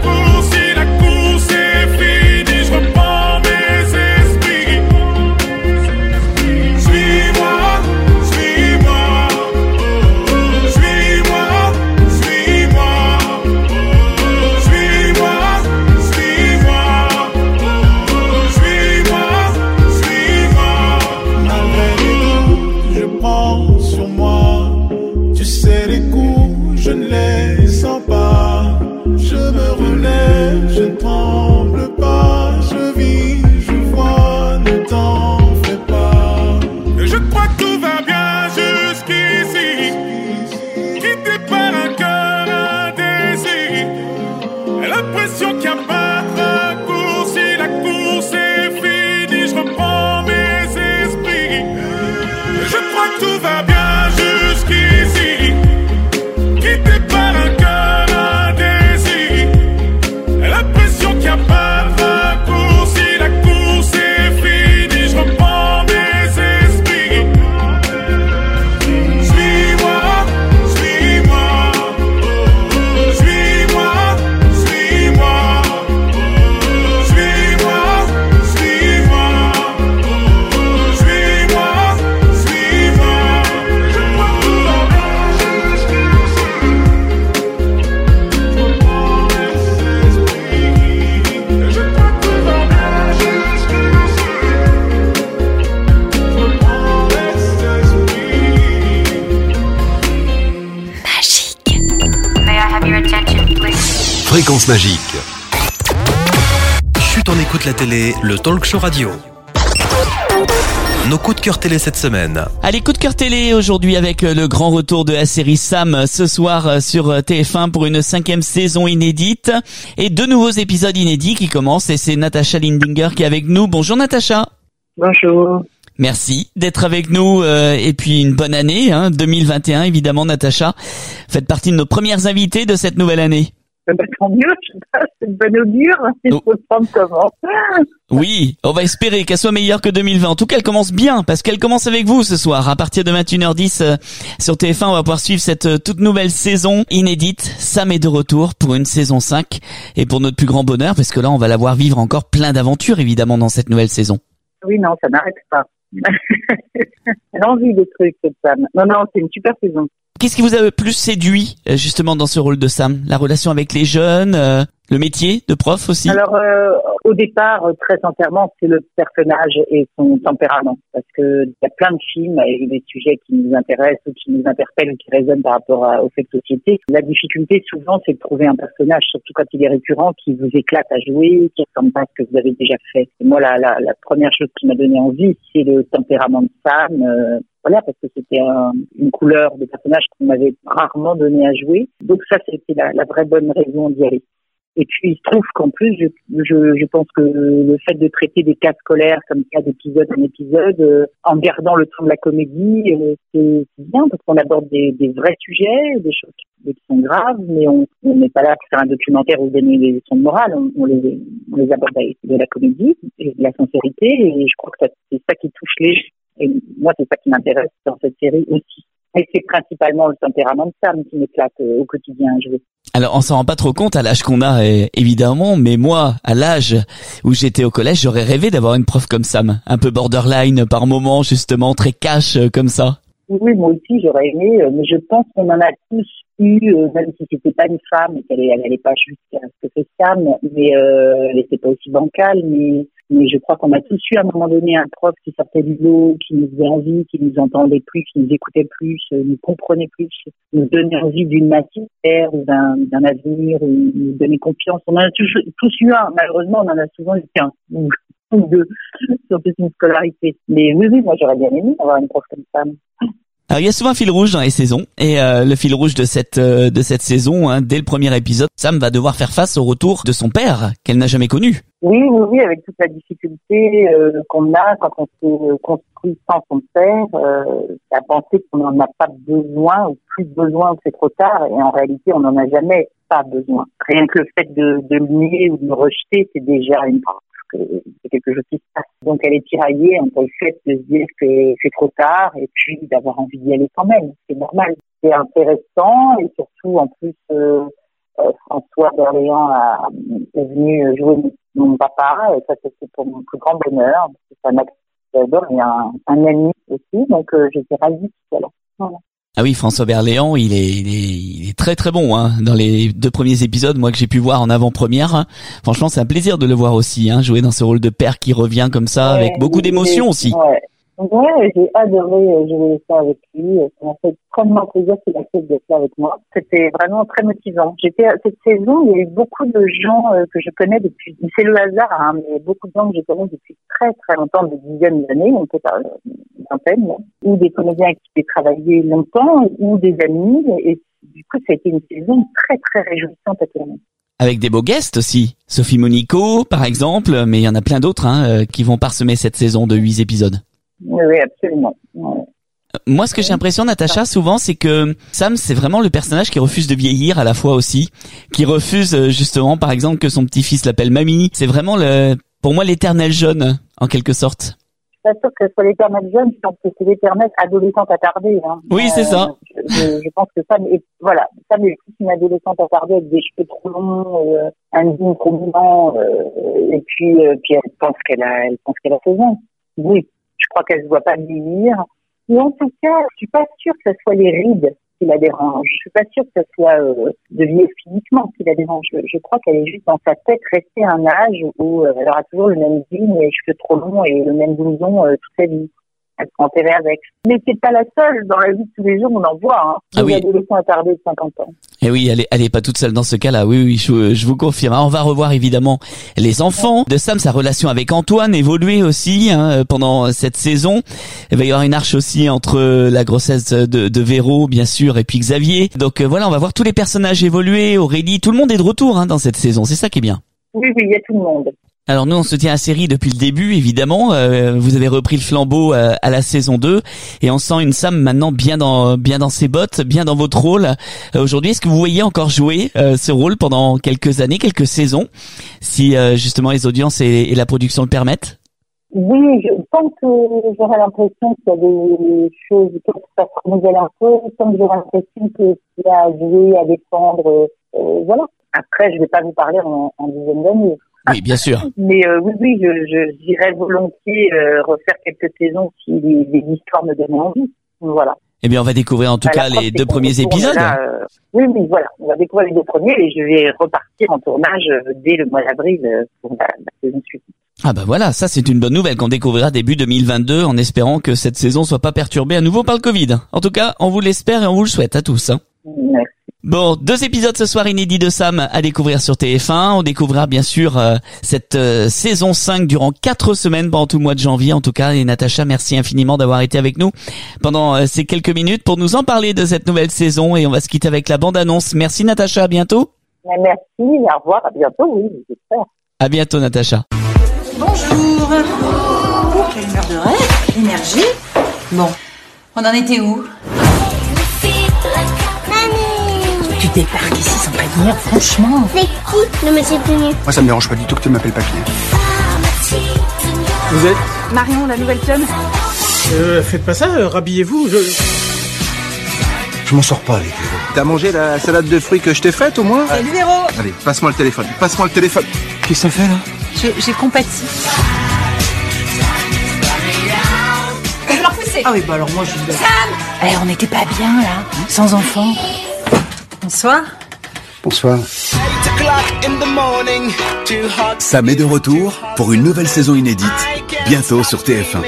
Fréquence Magique. Chut, on écoute la télé, le talk show radio. Nos coups de cœur télé cette semaine. Allez, coup de cœur télé aujourd'hui avec le grand retour de la série Sam ce soir sur T F un pour une cinquième saison inédite et deux nouveaux épisodes inédits qui commencent et c'est Natacha Lindinger qui est avec nous. Bonjour Natacha. Bonjour. Merci d'être avec nous euh, et puis une bonne année, hein, deux mille vingt et un évidemment Natacha. Faites partie de nos premières invitées de cette nouvelle année. Bah, tant mieux, je sais pas, c'est une bonne augure, il faut le prendre comment. Oui, on va espérer qu'elle soit meilleure que deux mille vingt. En tout cas, elle commence bien, parce qu'elle commence avec vous ce soir. À partir de vingt et une heures dix euh, sur T F un, on va pouvoir suivre cette euh, toute nouvelle saison inédite. Sam est de retour pour une saison cinq. Et pour notre plus grand bonheur, parce que là, on va la voir vivre encore plein d'aventures, évidemment, dans cette nouvelle saison. Oui, non, ça n'arrête pas. Elle a envie des trucs, cette Sam. Non, non, c'est une super saison. Qu'est-ce qui vous a le plus séduit, euh, justement, dans ce rôle de Sam? La relation avec les jeunes, euh, le métier de prof aussi? Alors, euh, au départ, très sincèrement, c'est le personnage et son tempérament. Parce que il y a plein de films avec des sujets qui nous intéressent ou qui nous interpellent ou qui résonnent par rapport à, aux faits de société. La difficulté, souvent, c'est de trouver un personnage, surtout quand il est récurrent, qui vous éclate à jouer, qui ressemble pas à ce que vous avez déjà fait. Et moi, la, la, la première chose qui m'a donné envie, c'est le tempérament de Sam. Euh, Voilà, parce que c'était un, une couleur de personnage qu'on m'avait rarement donné à jouer. Donc ça, c'était la, la vraie bonne raison d'y aller. Et puis, il se trouve qu'en plus, je, je, je pense que le fait de traiter des cas scolaires comme ça, d'épisode en épisode, euh, en gardant le ton de la comédie, euh, c'est, c'est bien parce qu'on aborde des, des vrais sujets, des choses qui, qui sont graves, mais on on n'est pas là pour faire un documentaire ou donner des leçons de morale. On, on, les, on les aborde avec de la comédie et de la sincérité. Et je crois que ça, c'est ça qui touche les gens. Et moi, c'est ça qui m'intéresse dans cette série aussi. Et c'est principalement le tempérament de Sam qui m'éclate au quotidien à jouer. Alors, on s'en rend pas trop compte à l'âge qu'on a, eh, évidemment, mais moi, à l'âge où j'étais au collège, j'aurais rêvé d'avoir une prof comme Sam. Un peu borderline par moment, justement, très cash, comme ça. Oui, moi aussi, j'aurais aimé, mais je pense qu'on en a tous eu, même si c'était pas une femme, et qu'elle n'allait pas jusqu'à ce que c'est Sam, mais euh, elle n'était pas aussi bancale, mais Mais je crois qu'on a tous eu à un moment donné un prof qui sortait du lot, qui nous faisait envie, qui nous entendait plus, qui nous écoutait plus, nous comprenait plus, nous donnait envie d'une matière ou d'un, d'un avenir, ou nous donnait confiance. On en a tous, tous eu un. Malheureusement, on en a souvent eu qu'un ou, ou deux sur toute une scolarité. Mais oui, oui, moi j'aurais bien aimé avoir une prof comme ça. Alors il y a souvent un fil rouge dans les saisons et euh, le fil rouge de cette euh, de cette saison, hein, dès le premier épisode, Sam va devoir faire face au retour de son père qu'elle n'a jamais connu. Oui, oui, oui, avec toute la difficulté euh, qu'on a quand on s'est construit sans son père, euh, à penser qu'on n'en a pas besoin ou plus besoin, que c'est trop tard, et en réalité on n'en a jamais pas besoin. Rien que le fait de, de le nier ou de le rejeter, c'est déjà une preuve que c'est quelque chose qui se passe. Donc elle est tiraillée entre le fait de se dire que c'est trop tard et puis d'avoir envie d'y aller quand même. C'est normal. C'est intéressant et surtout en plus euh, euh, François d'Orléans a, est venu jouer mon papa et ça c'était pour mon plus grand bonheur. C'est un acteur que j'adore et un, un ami aussi. Donc euh, j'étais ravie de tout ça. Voilà. Ah oui, François Berléand, il est, il est, il est très très bon, hein. Dans les deux premiers épisodes, moi que j'ai pu voir en avant-première, hein. Franchement, c'est un plaisir de le voir aussi, hein, jouer dans ce rôle de père qui revient comme ça, ouais, avec beaucoup d'émotions aussi. Ouais. Ouais, j'ai adoré jouer ça avec lui. Ça m'a fait extrêmement plaisir qu'il accepte d'être là avec moi. C'était vraiment très motivant. J'étais cette saison, il y a eu beaucoup de gens euh, que je connais depuis. C'est le hasard, hein, mais beaucoup de gens que je connais depuis très très longtemps, des dizaines d'années, on peut parler une vingtaine, là, ou des comédiens avec qui j'ai travaillé longtemps, ou des amis. Et du coup, ça a été une saison très très réjouissante à tourner. Avec des beaux guests aussi. Sophie Monico, par exemple, mais il y en a plein d'autres hein, qui vont parsemer cette saison de huit épisodes. Oui, oui, absolument. Ouais. Moi, ce que j'ai l'impression, Natacha, souvent, c'est que Sam, c'est vraiment le personnage qui refuse de vieillir à la fois aussi, qui refuse justement, par exemple, que son petit-fils l'appelle mamie. C'est vraiment, le, pour moi, l'éternel jeune, en quelque sorte. Je suis pas sûre que ce soit l'éternel jeune, je pense que c'est l'éternel adolescente attardée. Hein. Oui, c'est euh, ça. Je, je, je pense que Sam est, voilà, Sam est plus une adolescente attardée avec des cheveux trop longs, euh, un jean trop blanc, euh, et puis, euh, puis elle pense qu'elle a, elle pense qu'elle a seize ans. Oui. Je crois qu'elle ne se voit pas vieillir. Et en tout cas, je suis pas sûre que ce soit les rides qui la dérangent. Je suis pas sûre que ce soit euh, de vieillir physiquement qui la dérange. Je, je crois qu'elle est juste dans sa tête restée à un âge où euh, elle aura toujours le même jean, les cheveux trop longs et le même blouson euh, toute sa vie. elles sont enterrées avec. Mais c'est pas la seule. Dans la vie de tous les jours, on en voit. Hein. Ah Des oui. adolescents attardés de cinquante ans. Et oui, elle est, elle est pas toute seule dans ce cas-là. Oui, oui, je, je vous confirme. Alors, on va revoir évidemment les enfants de Sam, sa relation avec Antoine évoluer aussi hein, pendant cette saison. Il va y avoir une arche aussi entre la grossesse de, de Véro, bien sûr, et puis Xavier. Donc euh, voilà, on va voir tous les personnages évoluer. Aurélie, tout le monde est de retour hein, dans cette saison. C'est ça qui est bien. Oui, oui, il y a tout le monde. Alors nous, on se tient à la série depuis le début, évidemment. Euh, vous avez repris le flambeau euh, à la saison deux et on sent une Sam maintenant bien dans bien dans ses bottes, bien dans votre rôle. Euh, aujourd'hui, est-ce que vous voyez encore jouer euh, ce rôle pendant quelques années, quelques saisons, si euh, justement les audiences et, et la production le permettent? Oui, je pense que j'aurais l'impression qu'il y a des choses qui se renouvellent un peu, tant que j'aurai l'impression qu'il y a à jouer, à défendre, euh, voilà. Après, je vais pas vous parler en, en dizaine d'années. Oui, bien sûr. Mais euh, oui, oui, je, je j'irais volontiers euh, refaire quelques saisons si les, les histoires me donnaient envie. Voilà. Eh bien, on va découvrir en tout Bah, cas les deux premiers épisodes. Là, euh, oui, oui, voilà. On va découvrir les deux premiers et je vais repartir en tournage euh, dès le mois d'avril euh, pour la, la saison suivante. Ah bah voilà, ça c'est une bonne nouvelle qu'on découvrira début deux mille vingt-deux en espérant que cette saison soit pas perturbée à nouveau par le Covid. En tout cas, on vous l'espère et on vous le souhaite à tous. Hein. Merci. Bon, deux épisodes ce soir inédits de Sam à découvrir sur T F un. On découvrira bien sûr euh, cette euh, saison cinq durant quatre semaines pendant tout le mois de janvier. En tout cas, et Natacha, merci infiniment d'avoir été avec nous pendant euh, ces quelques minutes pour nous en parler de cette nouvelle saison. Et on va se quitter avec la bande-annonce. Merci Natacha, à bientôt. Merci, au revoir, à bientôt, oui, j'espère. À bientôt Natacha. Bonjour. Oh, quelle heure de rêve. Énergie. Bon, on en était où? Tu débarques ici sans prévenir, franchement. C'est qui le monsieur tout nu? Moi, ça me dérange pas du tout que tu m'appelles papier. Vous êtes Marion, la nouvelle chum. euh, Faites pas ça, euh, rhabillez-vous. Je... Je m'en sors pas avec Véro. T'as mangé la salade de fruits que je t'ai faite au moins? Salut Véro. Allez, passe-moi le téléphone. Passe-moi le téléphone. Qu'est-ce que ça fait là? Je- J'ai compati. Je vais leur pousser. Ah oui, bah alors moi je suis... Sam. Eh, on n'était pas bien là, sans enfants. Bonsoir. Bonsoir. Sam est de retour pour une nouvelle saison inédite, bientôt sur T F un.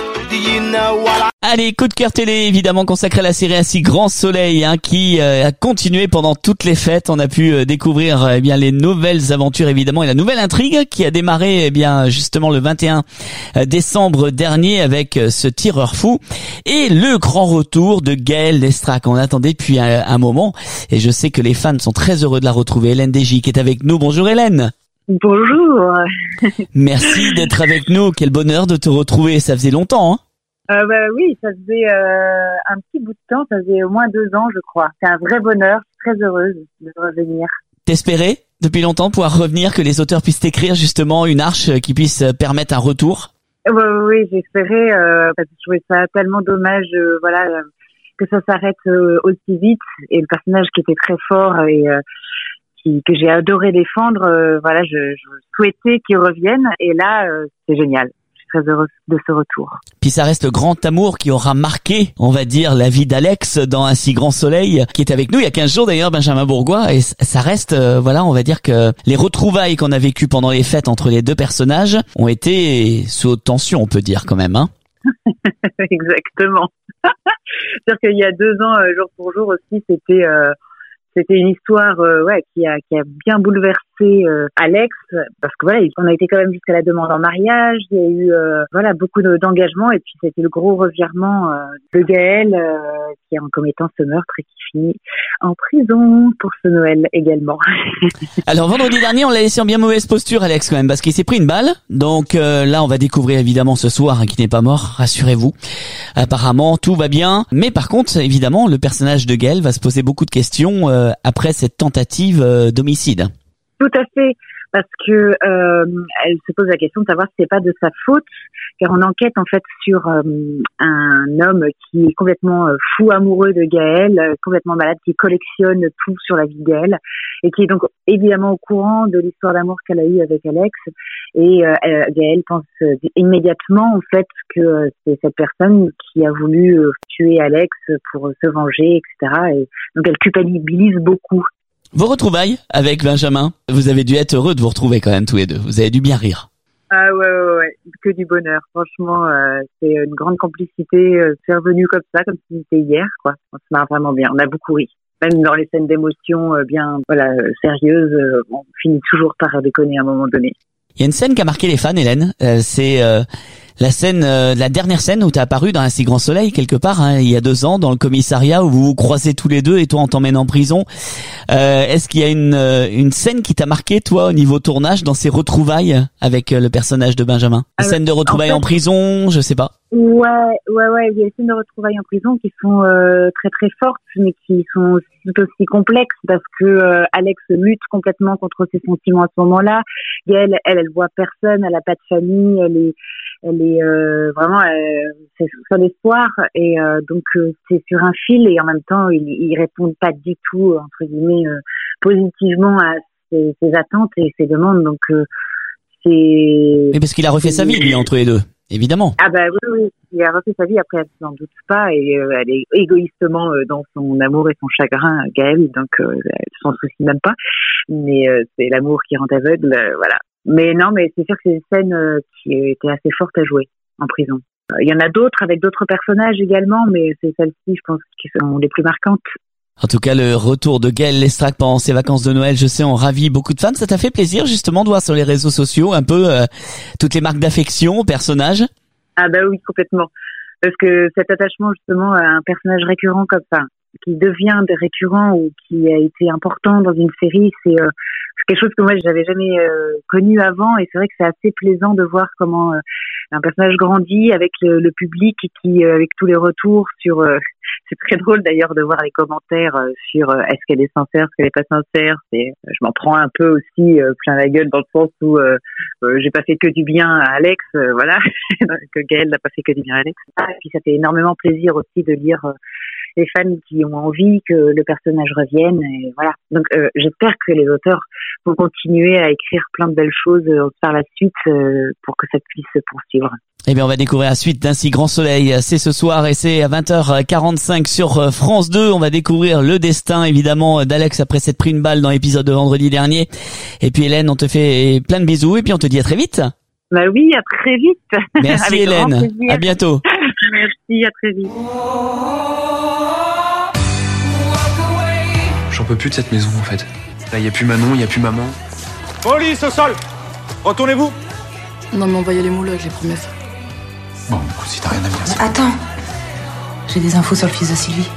Allez, coup de cœur télé, évidemment consacré à la série Ainsi Grand Soleil, hein, qui euh, a continué pendant toutes les fêtes. On a pu euh, découvrir euh, eh bien les nouvelles aventures évidemment et la nouvelle intrigue qui a démarré eh bien justement le vingt et un décembre dernier avec euh, ce tireur fou et le grand retour de Gaëlle Lestrac. On attendait depuis un, un moment et je sais que les fans sont très heureux de la retrouver. Hélène Desgy qui est avec nous. Bonjour Hélène. Bonjour. Merci d'être avec nous. Quel bonheur de te retrouver. Ça faisait longtemps, hein. Euh, bah oui, ça faisait euh, un petit bout de temps, ça faisait au moins deux ans, je crois. C'est un vrai bonheur, je suis très heureuse de revenir. T'espérais depuis longtemps pouvoir revenir, que les auteurs puissent écrire justement une arche qui puisse permettre un retour? Euh, oui, oui, j'espérais, euh, parce que je trouvais ça tellement dommage, euh, voilà, euh, que ça s'arrête euh, aussi vite. Et le personnage qui était très fort et euh, qui, que j'ai adoré défendre, euh, voilà, je, je souhaitais qu'il revienne. Et là, euh, c'est génial. Très heureuse de ce retour. Puis ça reste le grand amour qui aura marqué, on va dire, la vie d'Alex dans Ainsi Grand Soleil, qui est avec nous il y a quinze jours d'ailleurs, Benjamin Bourgois, et ça reste, euh, voilà, on va dire que les retrouvailles qu'on a vécues pendant les fêtes entre les deux personnages ont été sous haute tension, on peut dire quand même, hein. Exactement. C'est-à-dire qu'il y a deux ans, euh, jour pour jour aussi, c'était euh, c'était une histoire euh, ouais qui a qui a bien bouleversé euh, Alex, parce que voilà, on a été quand même jusqu'à la demande en mariage, il y a eu euh, voilà beaucoup de, d'engagement et puis c'était le gros revirement euh, de Gaëlle euh, qui a en commettant ce meurtre et qui finit en prison pour ce Noël également. Alors vendredi dernier, on l'a laissé en bien mauvaise posture, Alex, quand même, parce qu'il s'est pris une balle. Donc euh, là, on va découvrir évidemment ce soir hein, qu'il n'est pas mort, rassurez-vous. Apparemment, tout va bien. Mais par contre, évidemment, le personnage de Gaëlle va se poser beaucoup de questions euh, après cette tentative euh, d'homicide. Tout à fait, parce que euh, elle se pose la question de savoir si c'est pas de sa faute, car on enquête en fait sur euh, un homme qui est complètement euh, fou amoureux de Gaëlle, euh, complètement malade, qui collectionne tout sur la vie de Gaëlle et qui est donc évidemment au courant de l'histoire d'amour qu'elle a eue avec Alex. Et euh, Gaëlle pense euh, immédiatement en fait que euh, c'est cette personne qui a voulu euh, tuer Alex pour euh, se venger, et cetera. Et donc elle culpabilise beaucoup. Vos retrouvailles avec Benjamin, vous avez dû être heureux de vous retrouver quand même tous les deux. Vous avez dû bien rire. Ah ouais, ouais, ouais, que du bonheur. Franchement, euh, c'est une grande complicité. Euh, c'est revenu comme ça, comme si c'était hier, quoi. On se marre vraiment bien. On a beaucoup ri. Même dans les scènes d'émotion euh, bien, voilà, euh, sérieuses, euh, on finit toujours par déconner à un moment donné. Il y a une scène qui a marqué les fans, Hélène. Euh, c'est euh, la scène, euh, la dernière scène où t'es apparu dans Un si grand soleil quelque part, hein, il y a deux ans, dans le commissariat où vous vous croisez tous les deux et toi on t'emmène en prison. Euh, est-ce qu'il y a une euh, une scène qui t'a marqué toi au niveau tournage dans ces retrouvailles avec euh, le personnage de Benjamin? Une Alors, scène de retrouvailles en, fait, en prison, je sais pas. Ouais, ouais, ouais. Il y a des scènes de retrouvailles en prison qui sont euh, très très fortes, mais qui sont tout aussi complexes parce que euh, Alex lutte complètement contre ses sentiments à ce moment-là. Et elle, elle, elle voit personne, elle a pas de famille, elle est, elle est euh, vraiment, euh, c'est son espoir et euh, donc euh, c'est sur un fil et en même temps ils, ils répondent pas du tout entre guillemets euh, positivement à ses, ses attentes et ses demandes. Donc euh, c'est. Mais parce qu'il a refait sa vie lui entre les deux. Évidemment. Ah bah oui, oui, il a refait sa vie, après elle s'en doute pas et euh, elle est égoïstement euh, dans son amour et son chagrin, Gaëlle, donc euh, elle s'en soucie même pas, mais euh, c'est l'amour qui rend aveugle, euh, voilà. Mais non, mais c'est sûr que c'est une scène euh, qui était assez forte à jouer en prison. Euh, il y en a d'autres avec d'autres personnages également, mais c'est celles-ci, je pense, qui sont les plus marquantes. En tout cas, le retour de Gaëlle Lestrac pendant ses vacances de Noël, je sais, on ravit beaucoup de fans. Ça t'a fait plaisir, justement, de voir sur les réseaux sociaux un peu euh, toutes les marques d'affection au personnage? Ah bah oui, complètement. Parce que cet attachement, justement, à un personnage récurrent comme ça, qui devient de récurrent ou qui a été important dans une série, c'est euh, quelque chose que moi, j'avais jamais euh, connu avant. Et c'est vrai que c'est assez plaisant de voir comment euh, un personnage grandit avec le, le public et qui, euh, avec tous les retours sur... Euh, c'est très drôle d'ailleurs de voir les commentaires euh, sur euh, est-ce qu'elle est sincère, est-ce qu'elle est pas sincère. C'est, euh, je m'en prends un peu aussi euh, plein la gueule dans le sens où euh, euh, j'ai pas fait que du bien à Alex, euh, voilà, que Gaëlle n'a pas fait que du bien à Alex. Ah, et puis ça fait énormément plaisir aussi de lire euh, les fans qui ont envie que le personnage revienne. Et voilà. Donc euh, j'espère que les auteurs vont continuer à écrire plein de belles choses euh, par la suite euh, pour que ça puisse se poursuivre. Eh bien, on va découvrir la suite d'Un si grand soleil. C'est ce soir et c'est à vingt heures quarante-cinq sur France deux. On va découvrir le destin, évidemment, d'Alex après s'être pris une balle dans l'épisode de vendredi dernier. Et puis, Hélène, on te fait plein de bisous et puis on te dit à très vite. Bah oui, à très vite. Merci Hélène. À bientôt. Merci, à très vite. J'en peux plus de cette maison, en fait. Là, il n'y a plus Manon, il n'y a plus maman. Police au sol! Retournez-vous! Non, mais on va y aller mollo avec les promesses. Bon, écoute, si t'as rien à me dire, c'est... Attends, j'ai des infos sur le fils de Sylvie.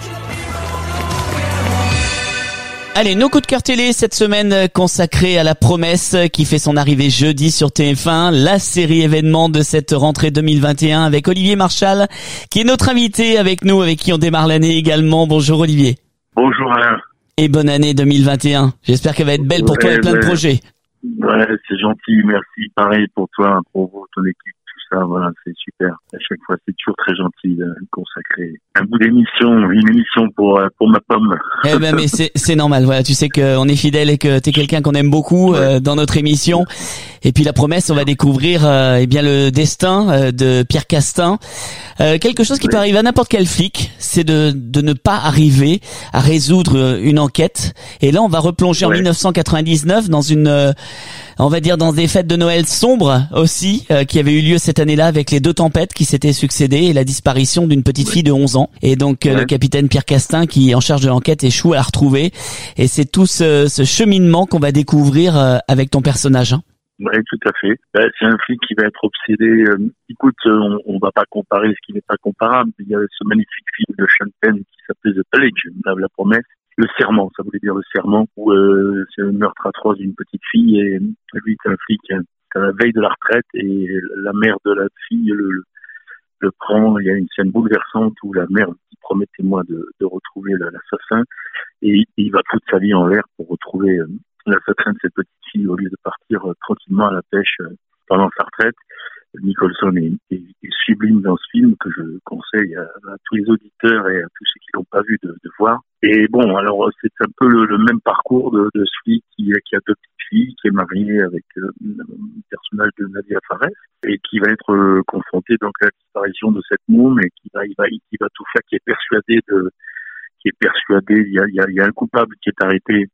Allez, nos coups de cœur télé cette semaine consacrés à La Promesse qui fait son arrivée jeudi sur T F un, la série événement de cette rentrée deux mille vingt et un avec Olivier Marchal qui est notre invité avec nous, avec qui on démarre l'année également. Bonjour Olivier. Bonjour Alain. Et bonne année deux mille vingt et un. J'espère qu'elle va être belle pour ouais, toi et plein ouais. de projets. Ouais, c'est gentil, merci. Pareil pour toi, pour vous, ton équipe. Ça, voilà, c'est super. À chaque fois, c'est toujours très gentil de consacrer un bout d'émission, une émission pour pour ma pomme. Eh ben, mais c'est c'est normal. Voilà, tu sais qu'on est fidèle et que t'es quelqu'un qu'on aime beaucoup ouais. euh, dans notre émission. Et puis La Promesse, on va découvrir euh, eh bien le destin euh, de Pierre Castin. Euh, quelque chose qui ouais. peut arriver à n'importe quel flic, c'est de de ne pas arriver à résoudre une enquête. Et là, on va replonger ouais. en dix-neuf cent quatre-vingt-dix-neuf dans une euh, on va dire dans des fêtes de Noël sombres aussi, euh, qui avaient eu lieu cette année-là avec les deux tempêtes qui s'étaient succédées et la disparition d'une petite ouais. fille de onze ans. Et donc euh, ouais. le capitaine Pierre Castin, qui est en charge de l'enquête, échoue à la retrouver. Et c'est tout ce, ce cheminement qu'on va découvrir euh, avec ton personnage. Hein. Oui, tout à fait. Ben, c'est un flic qui va être obsédé. Euh, écoute, on, on va pas comparer ce qui n'est pas comparable. Il y a ce magnifique film de Sean Penn qui s'appelait The Pledge, La Promesse. Le serment, ça voulait dire le serment, où euh, c'est le meurtre atroce d'une petite fille et lui, c'est un flic à la veille de la retraite et la mère de la fille le, le, le prend. Il y a une scène bouleversante où la mère dit « Promettez-moi de, de retrouver l'assassin » et, et il va foutre sa vie en l'air pour retrouver euh, l'assassin de cette petite fille au lieu de partir euh, tranquillement à la pêche euh, pendant sa retraite. Nicholson est, est, est sublime dans ce film que je conseille à, à tous les auditeurs et à tous ceux qui l'ont pas vu de, de voir. Et bon, alors c'est un peu le, le même parcours de, de celui qui, qui a deux petites filles, qui est marié avec euh, le personnage de Nadia Fares et qui va être euh, confronté donc à la disparition de cette môme et qui va, il va, qui va tout faire, qui est persuadé de, qui est persuadé, il y a, il y a, il y a un coupable qui est arrêté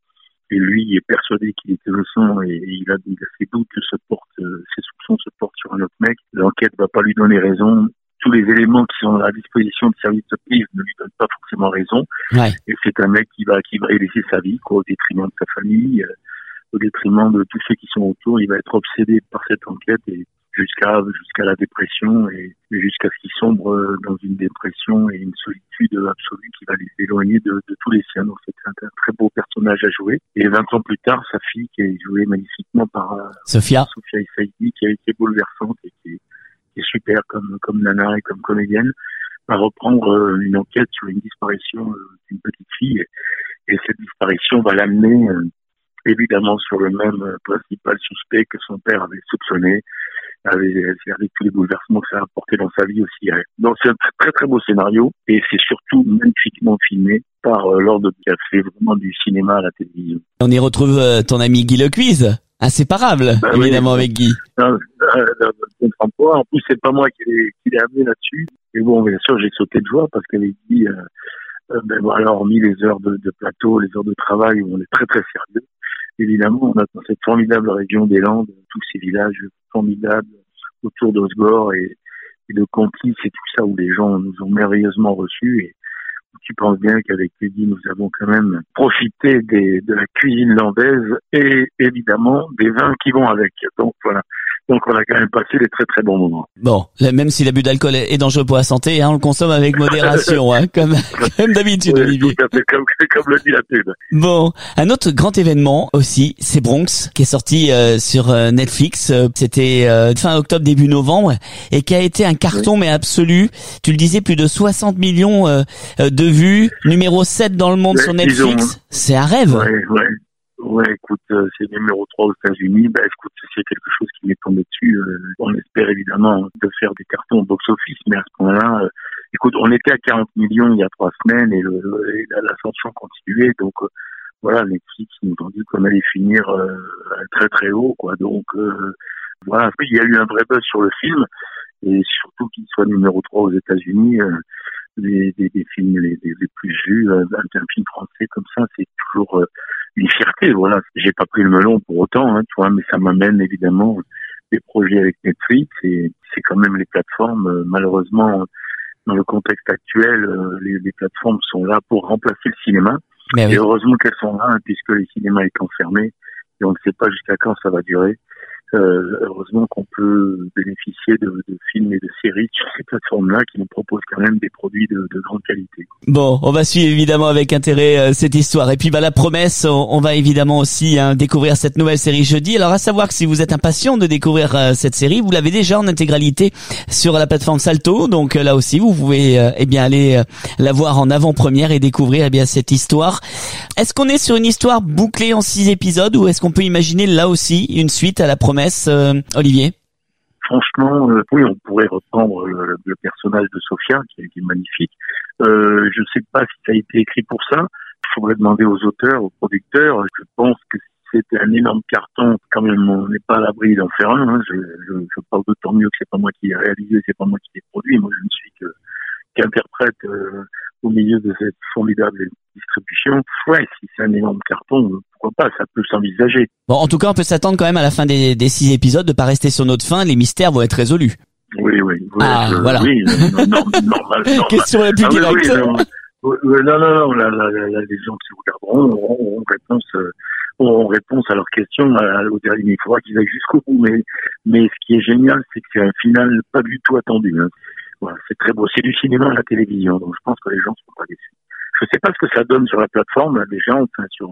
Et lui est persuadé qu'il était innocent et il a, il a ses doutes se portent, ses soupçons se portent sur un autre mec. L'enquête va pas lui donner raison. Tous les éléments qui sont à la disposition du service de police ne lui donnent pas forcément raison. Ouais. Et c'est un mec qui va, qui va y laisser sa vie, quoi, au détriment de sa famille, euh, au détriment de tous ceux qui sont autour. Il va être obsédé par cette enquête et jusqu'à, jusqu'à la dépression et jusqu'à ce qu'il sombre dans une dépression et une solitude absolue qui va les éloigner de, de tous les siens. Donc c'est un, un très beau personnage à jouer. Et vingt ans plus tard, sa fille, qui est jouée magnifiquement par euh, Sophia. Sophia Saïdi, qui a été bouleversante et qui est, qui est super comme, comme nana et comme comédienne, va reprendre euh, une enquête sur une disparition euh, d'une petite fille. Et, et cette disparition va l'amener euh, évidemment sur le même euh, principal suspect que son père avait soupçonné, avec, avec tous les bouleversements que ça a apporté dans sa vie aussi. Donc c'est un très très beau scénario et c'est surtout magnifiquement filmé par euh, Lord qui a fait vraiment du cinéma à la télévision. On y retrouve euh, ton ami Guy Lecuise, inséparable, bah, évidemment, oui, avec Guy. Non, non, non, je comprends pas. En plus, c'est pas moi qui l'ai, qui l'ai amené là-dessus. Et bon, bien sûr, j'ai sauté de joie parce qu'avec Guy, euh, euh, ben voilà, hormis les heures de, de plateau, les heures de travail où on est très très sérieux, évidemment, on a dans cette formidable région des Landes, tous ces villages formidables autour d'Osgore et, et de Contis, c'est tout ça où les gens nous ont merveilleusement reçus et où tu penses bien qu'avec Guy, nous avons quand même profité des, de la cuisine landaise et évidemment des vins qui vont avec. Donc voilà. Donc on a quand même passé des très très bons moments. Bon, même si l'abus d'alcool est dangereux pour la santé, hein, on le consomme avec modération, hein, comme, comme d'habitude, oui, Olivier. Tout à fait, comme, comme le dit la pub. Bon, un autre grand événement aussi, c'est Bronx, qui est sorti euh, sur euh, Netflix. C'était euh, fin octobre, début novembre, et qui a été un carton, oui, mais absolu. Tu le disais, plus de soixante millions euh, de vues, numéro sept dans le monde, ouais, sur Netflix. Disons, c'est un rêve. Ouais, ouais. Ouais, écoute, euh, c'est numéro trois aux États-Unis. Bah, écoute, c'est quelque chose qui m'est tombé dessus. Euh, on espère évidemment de faire des cartons au box-office, mais à ce point-là, euh, écoute, on était à quarante millions il y a trois semaines et, le, et l'ascension continuait. Donc, euh, voilà, Netflix nous ont dit qu'on allait finir euh, très très haut, quoi. Donc, euh, voilà, il y a eu un vrai buzz sur le film et surtout qu'il soit numéro trois aux États-Unis. Euh, Des, des, des films les, les, les plus vus, euh, un film français comme ça, c'est toujours euh, une fierté, voilà. J'ai pas pris le melon pour autant, hein, tu vois, mais ça m'amène évidemment des projets avec Netflix et c'est quand même les plateformes, euh, malheureusement, dans le contexte actuel, euh, les, les plateformes sont là pour remplacer le cinéma. Mais et oui, heureusement qu'elles sont là, hein, puisque les cinémas étant fermés, et on ne sait pas jusqu'à quand ça va durer. Euh, heureusement qu'on peut bénéficier de, de films et de séries sur ces plateformes-là qui nous proposent quand même des produits de, de grande qualité. Bon, on va suivre évidemment avec intérêt euh, cette histoire. Et puis bah la promesse, on, on va évidemment aussi hein, découvrir cette nouvelle série jeudi. Alors à savoir que si vous êtes impatient de découvrir euh, cette série, vous l'avez déjà en intégralité sur la plateforme Salto. Donc euh, là aussi, vous pouvez euh, eh bien aller euh, la voir en avant-première et découvrir eh bien cette histoire. Est-ce qu'on est sur une histoire bouclée en six épisodes ou est-ce qu'on peut imaginer là aussi une suite à la promesse? Euh, Olivier? Franchement, euh, oui, on pourrait reprendre le, le personnage de Sophia, qui est, qui est magnifique. Euh, je ne sais pas si ça a été écrit pour ça. Il faudrait demander aux auteurs, aux producteurs. Je pense que si c'était un énorme carton, quand même, on n'est pas à l'abri d'en faire un. Hein. Je, je, je parle d'autant mieux que c'est pas moi qui l'ai réalisé, c'est pas moi qui l'ai produit. Moi, je ne suis que qu'interprète euh, au milieu de cette formidable distribution. Ouais, si c'est un énorme carton, pourquoi pas, ça peut s'envisager. Bon, en tout cas, on peut s'attendre quand même à la fin des, des six épisodes de pas rester sur notre fin. Les mystères vont être résolus. Oui, oui. oui ah, je, voilà. Oui, non, non, normal, normal. Question la plus ah, directe. Oui, oui, non, non, non, non, là, là, là, les gens qui regarderont auront réponse, euh, auront réponse à leurs questions à, au dernier. Il faudra qu'ils aillent jusqu'au bout. Mais, mais ce qui est génial, c'est que c'est un final pas du tout attendu. Hein. Voilà, c'est très beau. C'est du cinéma à la télévision, donc je pense que les gens ne seront pas déçus. Je ne sais pas ce que ça donne sur la plateforme, déjà, enfin, sur,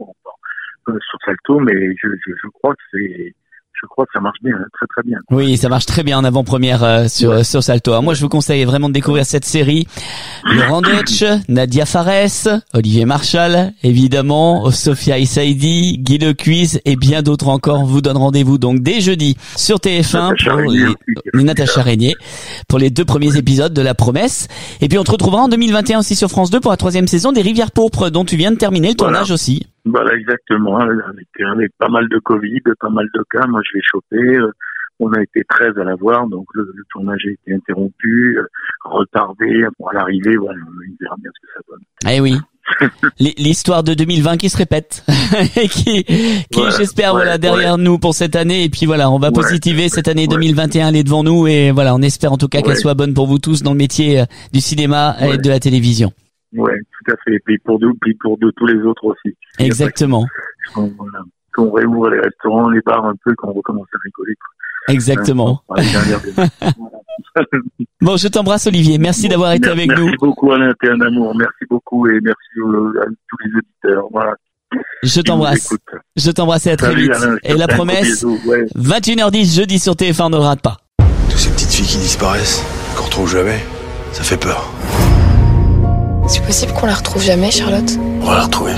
sur Salto, mais je, je, je crois que c'est, je crois que ça marche bien, très très bien. Oui, ça marche très bien en avant-première euh, sur ouais. sur Salto. Alors moi, je vous conseille vraiment de découvrir cette série. Laurent Deutsch, Nadia Fares, Olivier Marchal, évidemment, Sophia Saïdi, Guy Lecuise et bien d'autres encore. On vous donne rendez-vous donc dès jeudi sur T F un Natacha pour Régnier, les, Natacha Régnier pour les deux premiers ouais. épisodes de La Promesse. Et puis on te retrouvera en deux mille vingt et un aussi sur France deux pour la troisième saison des Rivières Pourpres dont tu viens de terminer le voilà. tournage aussi. Voilà, exactement. Avec, avec pas mal de Covid, pas mal de cas. Moi, je l'ai chopé. On a été treize à la voir, donc le, le tournage a été interrompu, retardé. Bon, à l'arrivée, voilà, on verra bien ce que ça donne. Eh oui. L'histoire de deux mille vingt qui se répète et qui, qui ouais, j'espère, ouais, voilà, derrière ouais. nous pour cette année. Et puis voilà, on va ouais, positiver ouais, cette année ouais. deux mille vingt et un, elle est devant nous et voilà, on espère en tout cas ouais. qu'elle soit bonne pour vous tous dans le métier du cinéma ouais. et de la télévision. Ouais, tout à fait. Et puis pour nous, puis pour de, tous les autres aussi. Exactement. Qu'on voilà, qu'on réouvre les restaurants, les bars un peu, qu'on recommence à rigoler. Quoi. Exactement. Bon, je t'embrasse Olivier. Merci bon, d'avoir été merci, avec merci nous. Merci beaucoup Alain, t'es un amour. Merci beaucoup et merci euh, à tous les auditeurs. Voilà. Je t'embrasse. Je t'embrasse et à très Salut, vite. Alain, et la promesse, ouais. vingt et une heures dix jeudi sur T F un, on ne le rate pas. Toutes ces petites filles qui disparaissent, qu'on retrouve jamais, ça fait peur. C'est possible qu'on la retrouve jamais, Charlotte? On va la retrouver.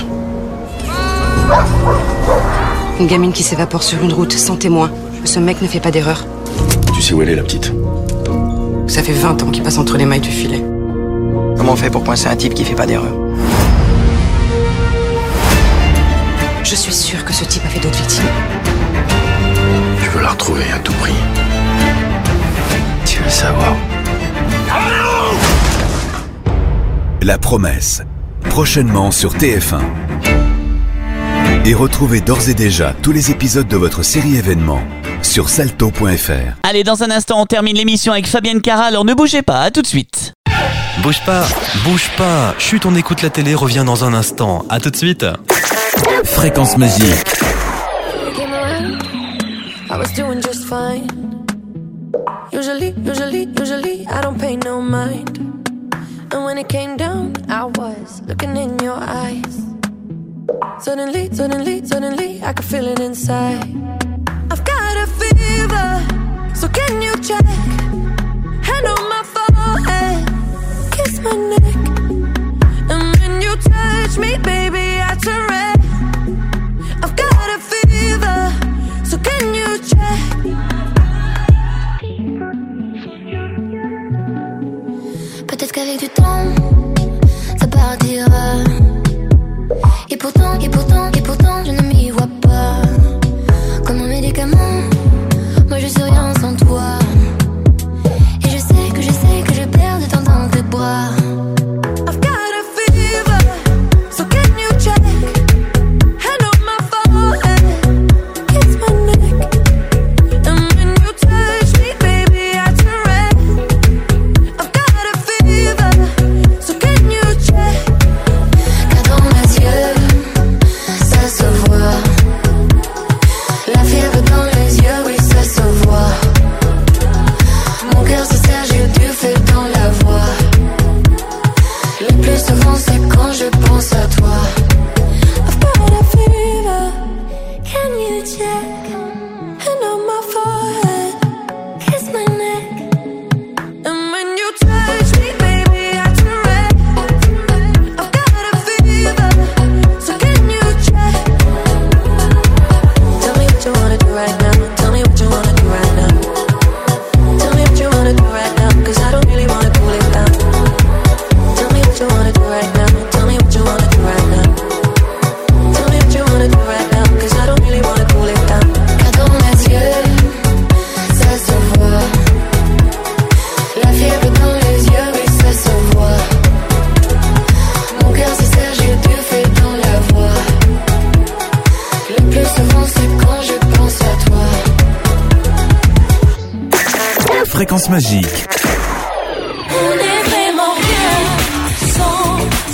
Une gamine qui s'évapore sur une route sans témoin. Ce mec ne fait pas d'erreur. Tu sais où elle est, la petite? Ça fait vingt ans qu'il passe entre les mailles du filet. Comment on fait pour coincer un type qui fait pas d'erreur? Je suis sûre que ce type a fait d'autres victimes. Je veux la retrouver à tout prix. Tu veux le savoir? La promesse, prochainement sur T F un. Et retrouvez d'ores et déjà tous les épisodes de votre série événement sur salto point f r. Allez, dans un instant, on termine l'émission avec Fabienne Cara, alors ne bougez pas, à tout de suite. Bouge pas, bouge pas. Chut, on écoute la télé, revient dans un instant. À tout de suite. Fréquence Magique. I was doing just fine. Usually, usually, usually, I don't pay no mind. And when it came down, I was looking in your eyes. Suddenly, suddenly, suddenly, I could feel it inside. I've got a fever, so can you check? Hand on my forehead, kiss my neck. And when you touch me, baby, I turn red. I've got a fever, so can you check? Peut-être qu'avec du temps, ça partira. Et pourtant, et pourtant, et pourtant, je ne m'y vois pas. Comme un médicament, moi je suis rien sans toi. Et je sais que je sais que je perds de temps dans tes bras. I've got a fever, so can you check? Hand on my forehead, kiss my neck. And when you touch me, baby, I turn red. I've got a fever, so can you check? Car dans mes yeux, ça se voit. La fièvre dans les yeux, oui, ça se voit. Mon cœur se serre, j'ai du feu dans la voix. Le plus souvent, c'est quand je pense à toi. I've got a fever, can you check? Hand on my forehead, kiss my neck. And when you touch me, baby, I turn red. I've got a fever, so can you check? Tell me what you wanna do right now. Tell me what you wanna do right now. Tell me what you wanna do right now, 'cause I don't really wanna cool it down. Tell me what you wanna do right now. Tell me what you wanna do right now. Tell me what you wanna do right now, 'cause I don't really wanna cool it down. Car dans mes yeux, ça se voit. La fièvre dans les yeux, oui, ça se voit. Mon cœur se serre, j'ai du feu dans la voix. Le plus souvent, c'est quand je pense à toi. Fréquence Magique. On est vraiment bien sans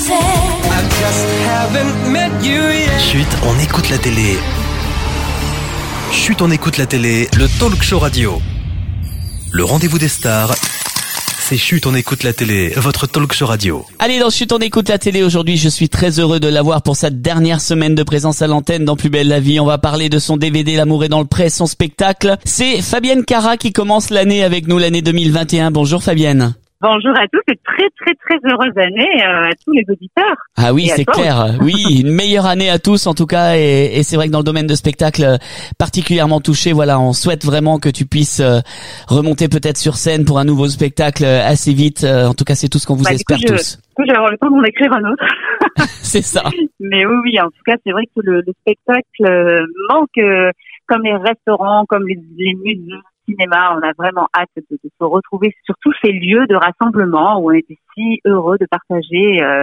elle. Chut, on écoute la télé. Chut, on écoute la télé, le talk show radio. Le rendez-vous des stars, c'est Chut, on écoute la télé, votre talk show radio. Allez, dans Chut, on écoute la télé. Aujourd'hui, je suis très heureux de l'avoir pour sa dernière semaine de présence à l'antenne dans Plus belle la vie. On va parler de son D V D L'amour est dans le pré, son spectacle. C'est Fabienne Cara qui commence l'année avec nous, l'année deux mille vingt et un. Bonjour Fabienne. Bonjour à tous et très très très heureuse année euh, à tous les auditeurs. Ah oui, Et à c'est toi clair. aussi. Oui, une meilleure année à tous en tout cas. Et, et c'est vrai que dans le domaine de spectacle euh, particulièrement touché, voilà, on souhaite vraiment que tu puisses euh, remonter peut-être sur scène pour un nouveau spectacle euh, assez vite. Euh, en tout cas, c'est tout ce qu'on vous Bah, du espère coup, je, tous. Du coup, je vais avoir le temps d'en écrire un autre. C'est ça. Mais oui, oui, en tout cas, c'est vrai que le, le spectacle euh, manque, euh, comme les restaurants, comme les, les musées, cinéma. On a vraiment hâte de, de se retrouver sur tous ces lieux de rassemblement où on était si heureux de partager, euh,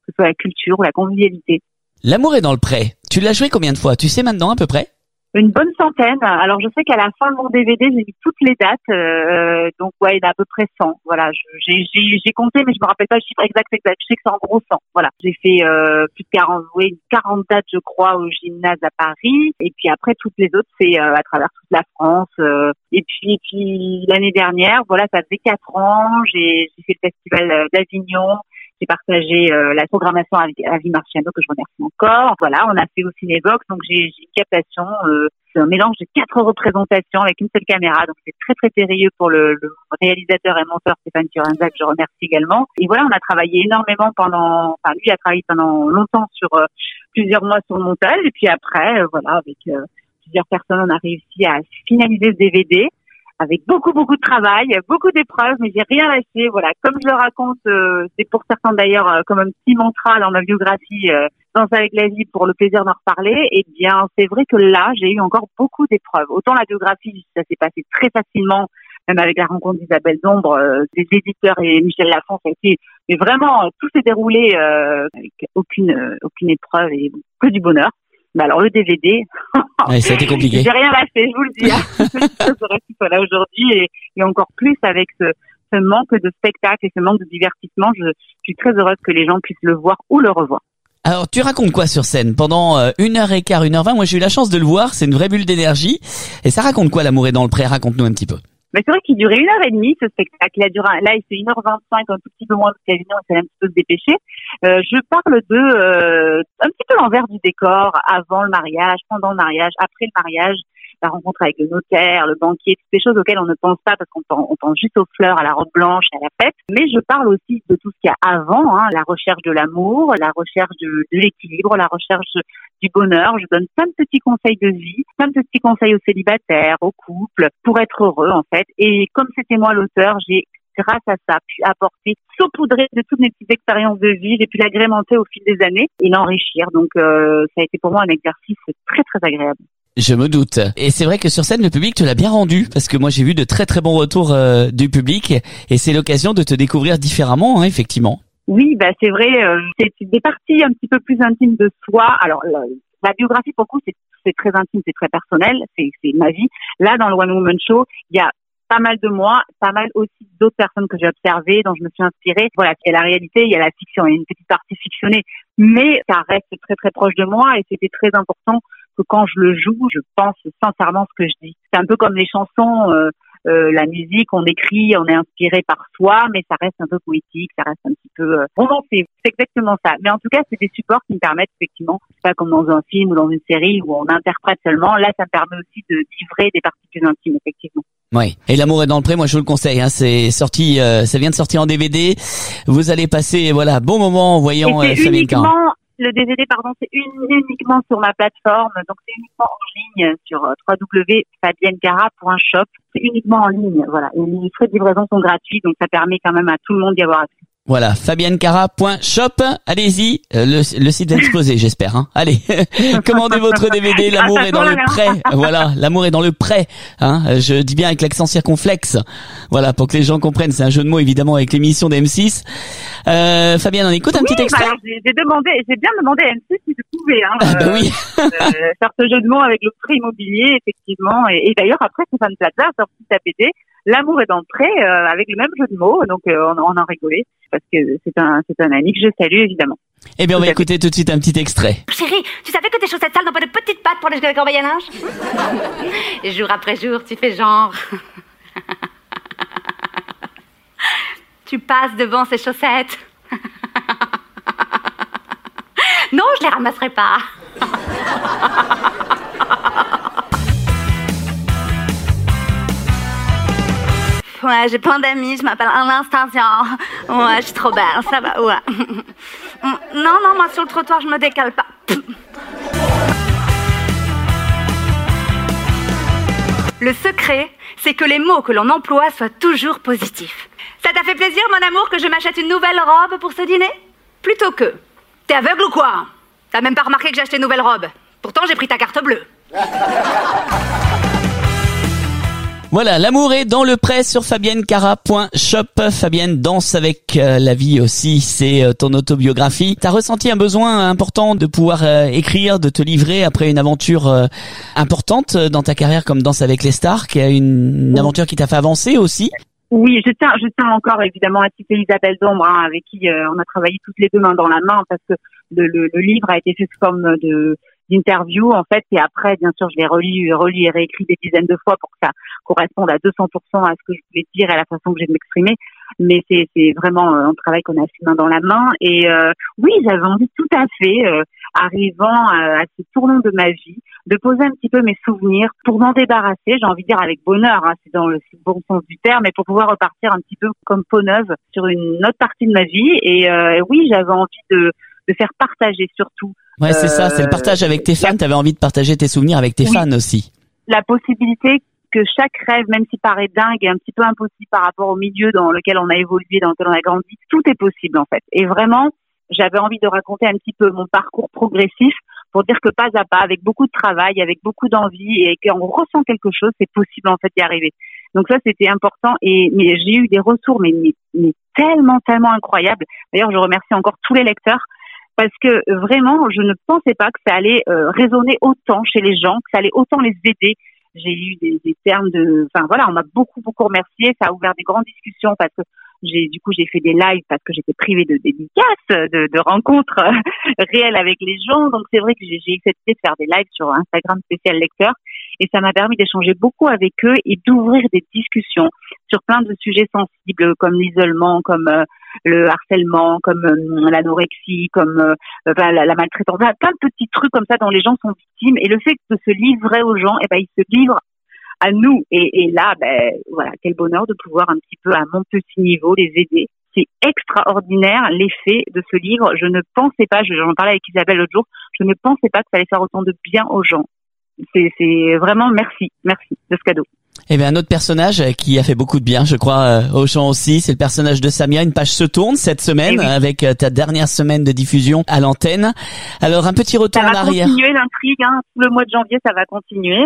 ce soit la culture ou la convivialité. L'amour est dans le pré. Tu l'as joué combien de fois? Tu sais maintenant à peu près? Une bonne centaine. Alors, je sais qu'à la fin de mon D V D, j'ai mis toutes les dates. Euh, donc, ouais, il y en a à peu près cent. Voilà, je- j'ai, j'ai, j'ai compté, mais je me rappelle pas le chiffre exact, exact. Je sais que c'est en gros cent. Voilà. J'ai fait euh, plus de quarante, ouais, quarante dates, je crois, au gymnase à Paris. Et puis après, toutes les autres, c'est euh, à travers toute la France. Euh, et puis, et puis l'année dernière, voilà, ça faisait quatre ans. J'ai, j'ai fait le festival euh, d'Avignon. J'ai partagé euh, la programmation avec Avi Marciano, que je remercie encore. Voilà, on a fait au Cinévox, donc j'ai, j'ai une captation. Euh, c'est un mélange de quatre représentations avec une seule caméra, donc c'est très très périlleux pour le, le réalisateur et monteur Stéphane Fiorenza, que je remercie également. Et voilà, on a travaillé énormément pendant, enfin lui a travaillé pendant longtemps sur euh, plusieurs mois sur le montage, et puis après, euh, voilà, avec euh, plusieurs personnes, on a réussi à finaliser ce D V D. Avec beaucoup, beaucoup de travail, beaucoup d'épreuves, mais j'ai rien lâché. Voilà, comme je le raconte, euh, c'est pour certains d'ailleurs euh, comme un petit mantra dans ma biographie, euh, Danse avec la vie, pour le plaisir d'en reparler. Eh bien, c'est vrai que là, j'ai eu encore beaucoup d'épreuves. Autant la biographie, ça s'est passé très facilement, même avec la rencontre d'Isabelle Dombre, euh, des éditeurs et Michel Lafon, ça a été, mais vraiment, euh, tout s'est déroulé euh, avec aucune, euh, aucune épreuve et que du bonheur. Mais alors le D V D, Ouais, ça a été compliqué. j'ai rien lâché, je vous le dis. Hein. Je serais plus là aujourd'hui et, et encore plus avec ce, ce manque de spectacle et ce manque de divertissement. Je, je suis très heureuse que les gens puissent le voir ou le revoir. Alors, tu racontes quoi sur scène? Pendant euh, une heure et quart, une heure vingt, moi j'ai eu la chance de le voir, c'est une vraie bulle d'énergie. Et ça raconte quoi, L'amour est dans le pré? Raconte-nous un petit peu. Mais c'est vrai qu'il durait une heure et demie, ce spectacle. Il a duré, là, il fait une heure vingt-cinq, un tout petit peu moins, parce qu'Avignon, il fallait un petit peu se dépêcher. Euh, je parle de, euh, un petit peu l'envers du décor, avant le mariage, pendant le mariage, après le mariage, la rencontre avec le notaire, le banquier, toutes ces choses auxquelles on ne pense pas parce qu'on pense, on pense juste aux fleurs, à la robe blanche, à la fête. Mais je parle aussi de tout ce qu'il y a avant, hein, la recherche de l'amour, la recherche de, de l'équilibre, la recherche du bonheur. Je donne plein de petits conseils de vie, plein de petits conseils aux célibataires, aux couples, pour être heureux, en fait. Et comme c'était moi l'auteur, j'ai, grâce à ça, pu apporter, saupoudrer de toutes mes petites expériences de vie. J'ai pu l'agrémenter au fil des années et l'enrichir. Donc, euh, ça a été pour moi un exercice très, très agréable. Je me doute. Et c'est vrai que sur scène, le public te l'a bien rendu, parce que moi j'ai vu de très très bons retours euh, du public, et c'est l'occasion de te découvrir différemment, hein, effectivement. Oui, bah c'est vrai. Euh, c'est des parties un petit peu plus intimes de soi. Alors la, la biographie, pour le coup, c'est, c'est très intime, c'est très personnel, c'est, c'est ma vie. Là, dans le One Woman Show, il y a pas mal de moi, pas mal aussi d'autres personnes que j'ai observées, dont je me suis inspirée. Voilà, il y a la réalité, il y a la fiction, il y a une petite partie fictionnée, mais ça reste très très proche de moi, et c'était très important que quand je le joue, je pense sincèrement ce que je dis. C'est un peu comme les chansons, euh, euh, la musique, on écrit, on est inspiré par soi, mais ça reste un peu poétique, ça reste un petit peu euh, romancé. C'est exactement ça. Mais en tout cas, c'est des supports qui me permettent effectivement, c'est pas comme dans un film ou dans une série où on interprète seulement. Là, ça me permet aussi de livrer des parties plus intimes, effectivement. Oui. Et L'amour est dans le pré, moi je vous le conseille, hein, c'est sorti, euh, ça vient de sortir en D V D. Vous allez passer, voilà, bon moment en voyant euh, Fabienne Carat. Le D V D, pardon, c'est uniquement sur ma plateforme, donc c'est uniquement en ligne sur w w w point fabienne carat point shop. C'est uniquement en ligne, voilà. Et les frais de livraison sont gratuits, donc ça permet quand même à tout le monde d'y avoir accès. Voilà, fabienne carat point shop. Allez-y, euh, le, le site va exploser, j'espère. Hein. Allez, commandez votre D V D. L'amour est dans le pré. Voilà, l'amour est dans le pré. Hein. Je dis bien avec l'accent circonflexe. Voilà, pour que les gens comprennent. C'est un jeu de mots évidemment avec l'émission d'M six. Euh, Fabienne, on écoute un oui, petit extrait. Bah, j'ai, j'ai demandé, j'ai bien demandé à M six si je pouvais. Hein, ah, bah euh, oui. euh, faire ce jeu de mots avec le prêt immobilier, effectivement. Et, et d'ailleurs, après, Stéphane Plaza a sorti sa B D. L'amour est dans le pré, euh, avec le même jeu de mots, donc euh, on, on en rigolait parce que c'est un c'est un ami que je salue évidemment. Eh bien, on va écouter tout de suite un petit extrait. Chérie, tu savais que tes chaussettes sales n'ont pas de petites pattes pour les jouer avec un linge? Et jour après jour, tu fais genre. Tu passes devant ces chaussettes. Non, je les ramasserai pas. Ouais, j'ai plein d'amis, je m'appelle Anastasia. Ouais, je suis trop belle, ça va, ouais. Non, non, moi sur le trottoir, je me décale pas. Le secret, c'est que les mots que l'on emploie soient toujours positifs. Ça t'a fait plaisir, mon amour, que je m'achète une nouvelle robe pour ce dîner? Plutôt que, t'es aveugle ou quoi? T'as même pas remarqué que j'ai acheté une nouvelle robe. Pourtant, j'ai pris ta carte bleue. Voilà, l'amour est dans le pré sur fabienne cara point shop. Fabienne, Danse avec euh, la vie aussi, c'est euh, ton autobiographie. T'as ressenti un besoin important de pouvoir euh, écrire, de te livrer après une aventure euh, importante dans ta carrière comme Danse avec les stars, qui a une, une aventure qui t'a fait avancer aussi? Oui, je tiens, je tiens encore évidemment à citer Isabelle Dombre, hein, avec qui euh, on a travaillé toutes les deux main dans la main, parce que le, le, le livre a été fait sous forme de d'interview en fait, et après bien sûr je l'ai relu, relu et réécrit des dizaines de fois pour que ça corresponde à deux cents pour cent à ce que je voulais dire et à la façon que j'ai de m'exprimer. Mais c'est, c'est vraiment un travail qu'on a fait main dans la main. Et euh, oui, j'avais envie tout à fait, euh, arrivant à, à ce tournant de ma vie, de poser un petit peu mes souvenirs pour m'en débarrasser, j'ai envie de dire avec bonheur, hein, c'est dans le bon sens du terme, mais pour pouvoir repartir un petit peu comme peau neuve sur une autre partie de ma vie. Et euh, oui, j'avais envie de, de faire partager surtout. Ouais, c'est euh, ça, c'est le partage avec tes fans. T'avais envie de partager tes souvenirs avec tes oui, fans aussi. La possibilité que chaque rêve, même s'il paraît dingue et un petit peu impossible par rapport au milieu dans lequel on a évolué, dans lequel on a grandi, tout est possible en fait. Et vraiment, j'avais envie de raconter un petit peu mon parcours progressif pour dire que pas à pas, avec beaucoup de travail, avec beaucoup d'envie et qu'on ressent quelque chose, c'est possible en fait d'y arriver. Donc ça, c'était important. Et mais j'ai eu des retours mais, mais, mais tellement, tellement incroyables. D'ailleurs, je remercie encore tous les lecteurs. Parce que vraiment, je ne pensais pas que ça allait euh, résonner autant chez les gens, que ça allait autant les aider. J'ai eu des, des termes de, enfin voilà, on m'a beaucoup beaucoup remercié. Ça a ouvert des grandes discussions parce que j'ai, du coup, j'ai fait des lives parce que j'étais privée de dédicaces, de, de rencontres réelles avec les gens. Donc c'est vrai que j'ai, j'ai accepté de faire des lives sur Instagram spécial lecteur et ça m'a permis d'échanger beaucoup avec eux et d'ouvrir des discussions sur plein de sujets sensibles comme l'isolement, comme euh, le harcèlement, comme euh, l'anorexie, comme euh, ben, la, la maltraitance, plein de petits trucs comme ça dont les gens sont victimes. Et le fait de se livrer aux gens, eh ben ils se livrent à nous. Et, et là, ben voilà, quel bonheur de pouvoir un petit peu à mon petit niveau les aider. C'est extraordinaire l'effet de ce livre. Je ne pensais pas, j'en parlais avec Isabelle l'autre jour, je ne pensais pas que ça allait faire autant de bien aux gens. C'est, c'est vraiment merci, merci de ce cadeau. Eh bien, un autre personnage qui a fait beaucoup de bien, je crois, aux gens aussi, c'est le personnage de Samia. Une page se tourne cette semaine oui. avec ta dernière semaine de diffusion à l'antenne. Alors, un petit retour en arrière. Ça va continuer l'intrigue, hein. Tout le mois de janvier, ça va continuer.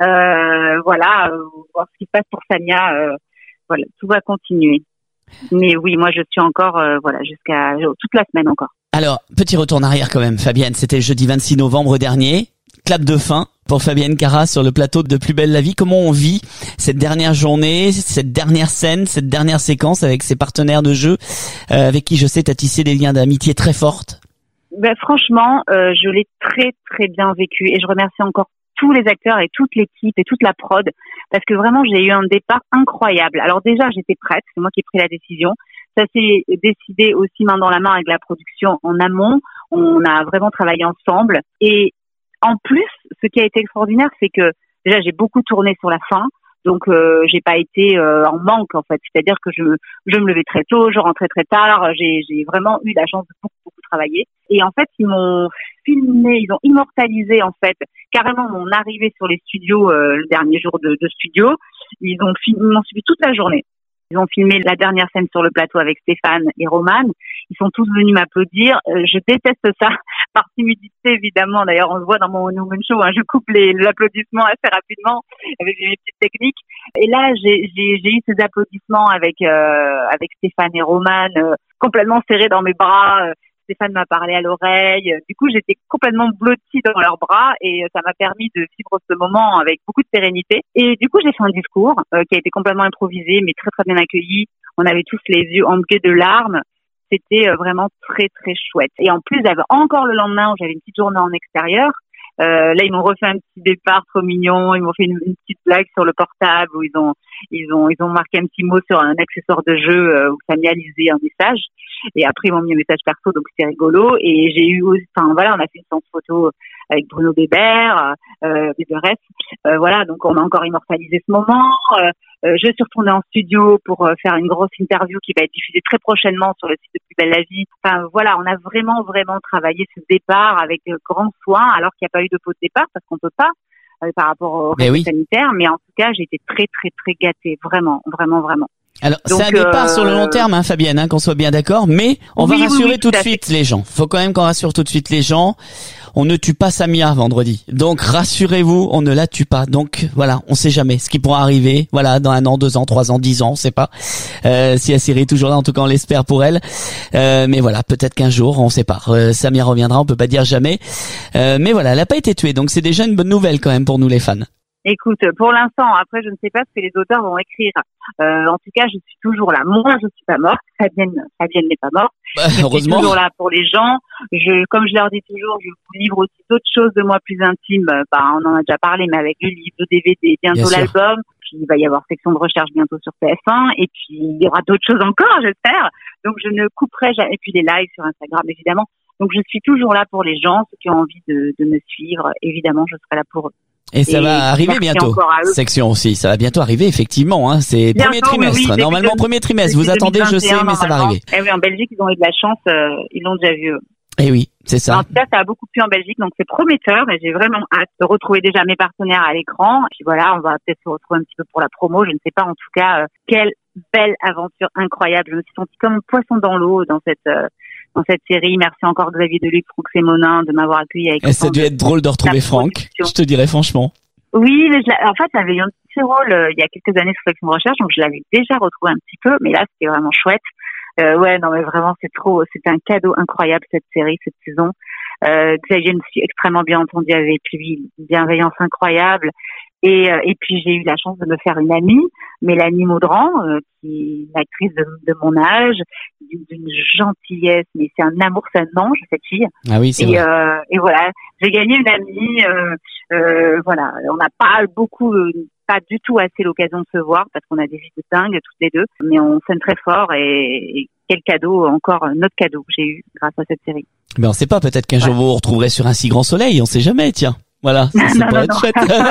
Euh, voilà, euh, voir ce qui se passe pour Samia. Euh, voilà, tout va continuer. Mais oui, moi, je suis encore, euh, voilà, jusqu'à toute la semaine encore. Alors, petit retour en arrière quand même, Fabienne. C'était le jeudi vingt-six novembre dernier. Clap de fin pour Fabienne Cara sur le plateau de Plus belle la vie. Comment on vit cette dernière journée, cette dernière scène, cette dernière séquence avec ses partenaires de jeu, euh, avec qui je sais t'as tissé des liens d'amitié très fortes? Ben franchement, euh, je l'ai très très bien vécu et je remercie encore tous les acteurs et toute l'équipe et toute la prod parce que vraiment j'ai eu un départ incroyable. Alors déjà j'étais prête, c'est moi qui ai pris la décision. Ça s'est décidé aussi main dans la main avec la production en amont. On a vraiment travaillé ensemble et en plus, ce qui a été extraordinaire, c'est que déjà j'ai beaucoup tourné sur la fin, donc euh, j'ai pas été euh, en manque en fait. C'est-à-dire que je je me levais très tôt, je rentrais très tard. J'ai j'ai vraiment eu la chance de beaucoup beaucoup travailler. Et en fait, ils m'ont filmé, ils ont immortalisé en fait carrément mon arrivée sur les studios euh, le dernier jour de, de studio. Ils ont filmé, ils m'ont suivi toute la journée. Ils ont filmé la dernière scène sur le plateau avec Stéphane et Romane. Ils sont tous venus m'applaudir. Euh, je déteste ça, par timidité évidemment. D'ailleurs, on le voit dans mon New Moon Show, hein, je coupe les, l'applaudissement assez rapidement avec mes petites techniques. Et là, j'ai, j'ai, j'ai eu ces applaudissements avec euh, avec Stéphane et Romane, euh, complètement serrés dans mes bras. Euh, Stéphane m'a parlé à l'oreille. Du coup, j'étais complètement blottie dans leurs bras et ça m'a permis de vivre ce moment avec beaucoup de sérénité. Et du coup, j'ai fait un discours euh, qui a été complètement improvisé, mais très très bien accueilli. On avait tous les yeux embués de larmes. C'était euh, vraiment très très chouette. Et en plus, j'avais encore le lendemain où j'avais une petite journée en extérieur. Euh, là, ils m'ont refait un petit départ trop mignon. Ils m'ont fait une, une petite blague sur le portable où ils ont, ils ont, ils ont marqué un petit mot sur un accessoire de jeu euh, où Samia lisait un message. Et après, ils m'ont mis un message perso, donc c'était rigolo. Et j'ai eu, enfin voilà, on a fait une séance photo avec Bruno Bébert, euh, Bébert. Euh, voilà, donc on a encore immortalisé ce moment. Euh, euh, je suis retournée en studio pour euh, faire une grosse interview qui va être diffusée très prochainement sur le site de Plus belle la vie. Enfin voilà, on a vraiment vraiment travaillé ce départ avec euh, grand soin, alors qu'il n'y a pas eu de pot de départ parce qu'on peut pas euh, par rapport au règles oui. sanitaire. Mais en tout cas, j'ai été très très très gâtée, vraiment, vraiment, vraiment. Alors, donc, c'est un départ euh... sur le long terme, hein, Fabienne, hein, qu'on soit bien d'accord, mais on oui, va rassurer oui, oui, tout, tout de suite fait. les gens. Faut quand même qu'on rassure tout de suite les gens. on ne tue pas Samia vendredi. Donc rassurez-vous, on ne la tue pas. Donc voilà, on sait jamais ce qui pourra arriver. Voilà, dans un an, deux ans, trois ans, dix ans, on sait pas. Euh, si la série est toujours là, en tout cas on l'espère pour elle. Euh, mais voilà, peut-être qu'un jour, on sait pas. Euh, Samia reviendra, on peut pas dire jamais. Euh, mais voilà, elle a pas été tuée, donc c'est déjà une bonne nouvelle quand même pour nous les fans. Écoute, pour l'instant, après, je ne sais pas ce que les auteurs vont écrire. Euh, en tout cas, je suis toujours là. Moi, je suis pas morte. Fabienne, Fabienne n'est pas morte. Bah, je heureusement. suis toujours là pour les gens. Je, comme je leur dis toujours, je vous livre aussi d'autres choses de moi plus intimes. Bah, on en a déjà parlé, mais avec le livre, le D V D, bientôt Bien sûr. l'album. Puis, il va y avoir section de recherche bientôt sur T F un. Et puis, il y aura d'autres choses encore, j'espère. Donc, je ne couperai jamais. Et puis, les lives sur Instagram, évidemment. Donc, je suis toujours là pour les gens, ceux qui ont envie de, de me suivre. Évidemment, je serai là pour eux. Et ça Et va arriver merci bientôt. encore à eux. Section aussi, ça va bientôt arriver effectivement. Hein. C'est Bientôt, premier trimestre. oui, oui, Normalement début premier trimestre. Vous début attendez, je sais, deux mille vingt et un, mais ça va normalement. arriver. Eh oui, en Belgique, ils ont eu de la chance. Euh, ils l'ont déjà vu. eux. Eh oui, c'est ça. En tout cas, ça a beaucoup plu en Belgique, donc c'est prometteur. Et j'ai vraiment hâte de retrouver déjà mes partenaires à l'écran. Et puis voilà, on va peut-être se retrouver un petit peu pour la promo. Je ne sais pas. En tout cas, euh, quelle belle aventure incroyable. Je me suis sentie comme un poisson dans l'eau dans cette euh, dans cette série. Merci encore Xavier Deluc, Franck Sémonin de m'avoir accueilli avec. Et ça a dû être drôle de retrouver Franck. Je te dirais franchement. Oui, mais je en fait, j'avais eu un petit rôle euh, il y a quelques années sur Section de Recherche, donc je l'avais déjà retrouvé un petit peu, mais là, c'était vraiment chouette. Euh, ouais, non, mais vraiment, c'est trop, c'est un cadeau incroyable, cette série, cette saison. Euh, Xavier me suis extrêmement bien entendu avec lui, une bienveillance incroyable. Et, euh, et puis, j'ai eu la chance de me faire une amie, Mélanie Maudran, euh, qui est une actrice de, de mon âge, d'une, d'une gentillesse, mais c'est un amour, c'est un ange, cette fille. Ah oui, c'est et, vrai. euh, et voilà, j'ai gagné une amie, euh, euh, voilà, on n'a pas beaucoup, euh, pas du tout assez l'occasion de se voir parce qu'on a des vies de dingue toutes les deux, mais on s'aime très fort et, et quel cadeau, encore notre cadeau que j'ai eu grâce à cette série. Mais on sait pas, peut-être qu'un jour vous vous retrouverez sur un si grand soleil, on sait jamais, tiens. Voilà, ça, ça non, pourrait non, être non. chouette.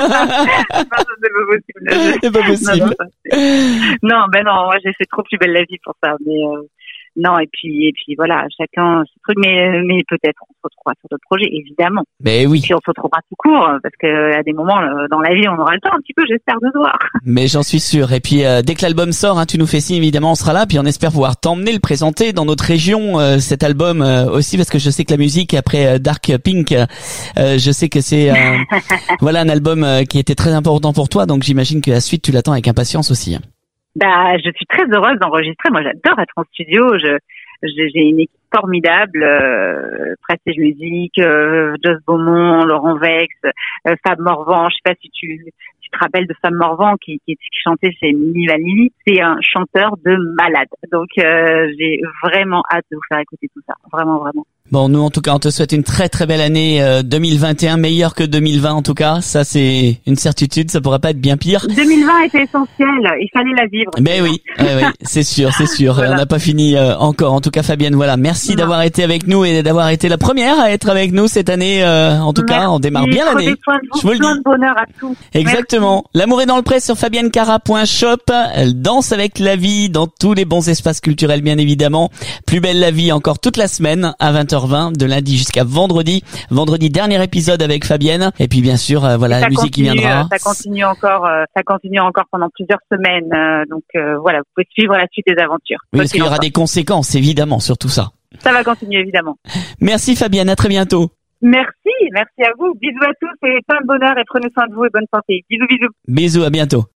non, c'est pas possible. C'est pas possible. Non, non, ça, non, ben non, moi j'ai fait trop plus belle la vie pour ça, mais euh, non, et puis et puis voilà, chacun ce truc, mais mais peut-être on se retrouvera sur d'autres projets, évidemment. Mais oui. Et puis on se retrouvera tout court, parce que à des moments euh, dans la vie, on aura le temps un petit peu, j'espère, de se voir. Mais j'en suis sûr. Et puis euh, dès que l'album sort, hein, tu nous fais signe, évidemment, on sera là. Puis on espère pouvoir t'emmener le présenter dans notre région, euh, cet album euh, aussi, parce que je sais que la musique après euh, Dark Pink, euh, je sais que c'est euh, voilà un album euh, qui était très important pour toi. Donc j'imagine que la suite, tu l'attends avec impatience aussi. Bah, je suis très heureuse d'enregistrer. Moi, j'adore être en studio. Je, je j'ai une équipe formidable, euh, Prestige Musique, euh, Joss Beaumont, Laurent Vex, euh, Fab Morvan. Je sais pas si tu, tu te rappelles de Fab Morvan qui, qui, qui chantait chez Mini Vanilli. C'est un chanteur de malade. Donc, euh, j'ai vraiment hâte de vous faire écouter tout ça. Vraiment, vraiment. Bon, nous, en tout cas, on te souhaite une très très belle année euh, deux mille vingt et un, meilleure que deux mille vingt en tout cas. Ça, c'est une certitude, ça pourrait pas être bien pire. deux mille vingt était essentiel, il fallait la vivre. Mais oui, ouais, oui, c'est sûr, c'est sûr. Voilà. On n'a pas fini euh, encore. En tout cas, Fabienne, voilà, merci non. d'avoir été avec nous et d'avoir été la première à être avec nous cette année. Euh, en tout merci. cas, on démarre bien l'année. Je vous le dis. Plein de bonheur à tous. Exactement. Merci. L'amour est dans le pré sur fabienne cara point shop. Elle danse avec la vie dans tous les bons espaces culturels, bien évidemment. Plus belle la vie encore toute la semaine à vingt heures vingt de lundi jusqu'à vendredi. Vendredi, dernier épisode avec Fabienne. Et puis bien sûr, euh, voilà la musique continue, qui viendra. Ça continue encore, euh, ça continue encore pendant plusieurs semaines. Euh, donc euh, voilà, vous pouvez suivre la suite des aventures. Oui, parce qu'il y aura des conséquences, évidemment, sur tout ça. Ça va continuer, évidemment. Merci Fabienne, à très bientôt. Merci, merci à vous. Bisous à tous et plein de bonheur et prenez soin de vous et bonne santé. Bisous, bisous. Bisous, à bientôt.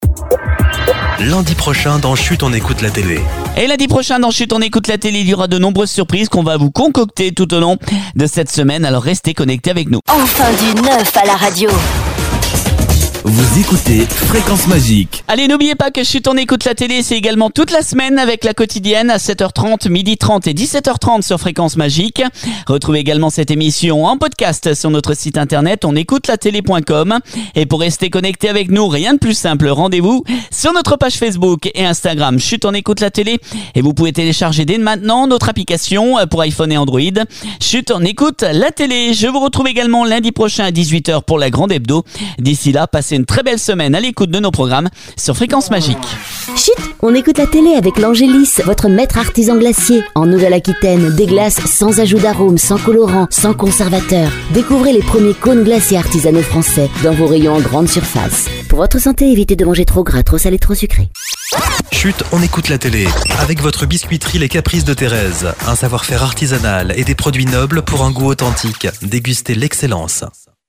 Lundi prochain dans Chut, on écoute la télé. Et lundi prochain dans Chut, on écoute la télé, il y aura de nombreuses surprises qu'on va vous concocter tout au long de cette semaine. Alors restez connectés avec nous. Enfin du neuf à la radio. Vous écoutez Fréquence Magique. Allez, n'oubliez pas que Chut, on écoute la télé, c'est également toute la semaine avec la quotidienne à sept heures trente, midi trente et dix-sept heures trente sur Fréquence Magique. Retrouvez également cette émission en podcast sur notre site internet on écoute la télé point com. Et pour rester connecté avec nous, rien de plus simple, rendez-vous sur notre page Facebook et Instagram Chut, on écoute la télé. Et vous pouvez télécharger dès maintenant notre application pour iPhone et Android. Chut, on écoute la télé. Je vous retrouve également lundi prochain à dix-huit heures pour la grande hebdo. D'ici là, passez une très belle semaine à l'écoute de nos programmes sur Fréquence Magique. Chut, on écoute la télé avec l'Angélis, votre maître artisan glacier. En Nouvelle-Aquitaine, des glaces sans ajout d'arôme, sans colorant, sans conservateur. Découvrez les premiers cônes glaciers artisanaux français dans vos rayons en grande surface. Pour votre santé, évitez de manger trop gras, trop salé, trop sucré. Chut, on écoute la télé. Avec votre biscuiterie Les Caprices de Thérèse. Un savoir-faire artisanal et des produits nobles pour un goût authentique. Dégustez l'excellence.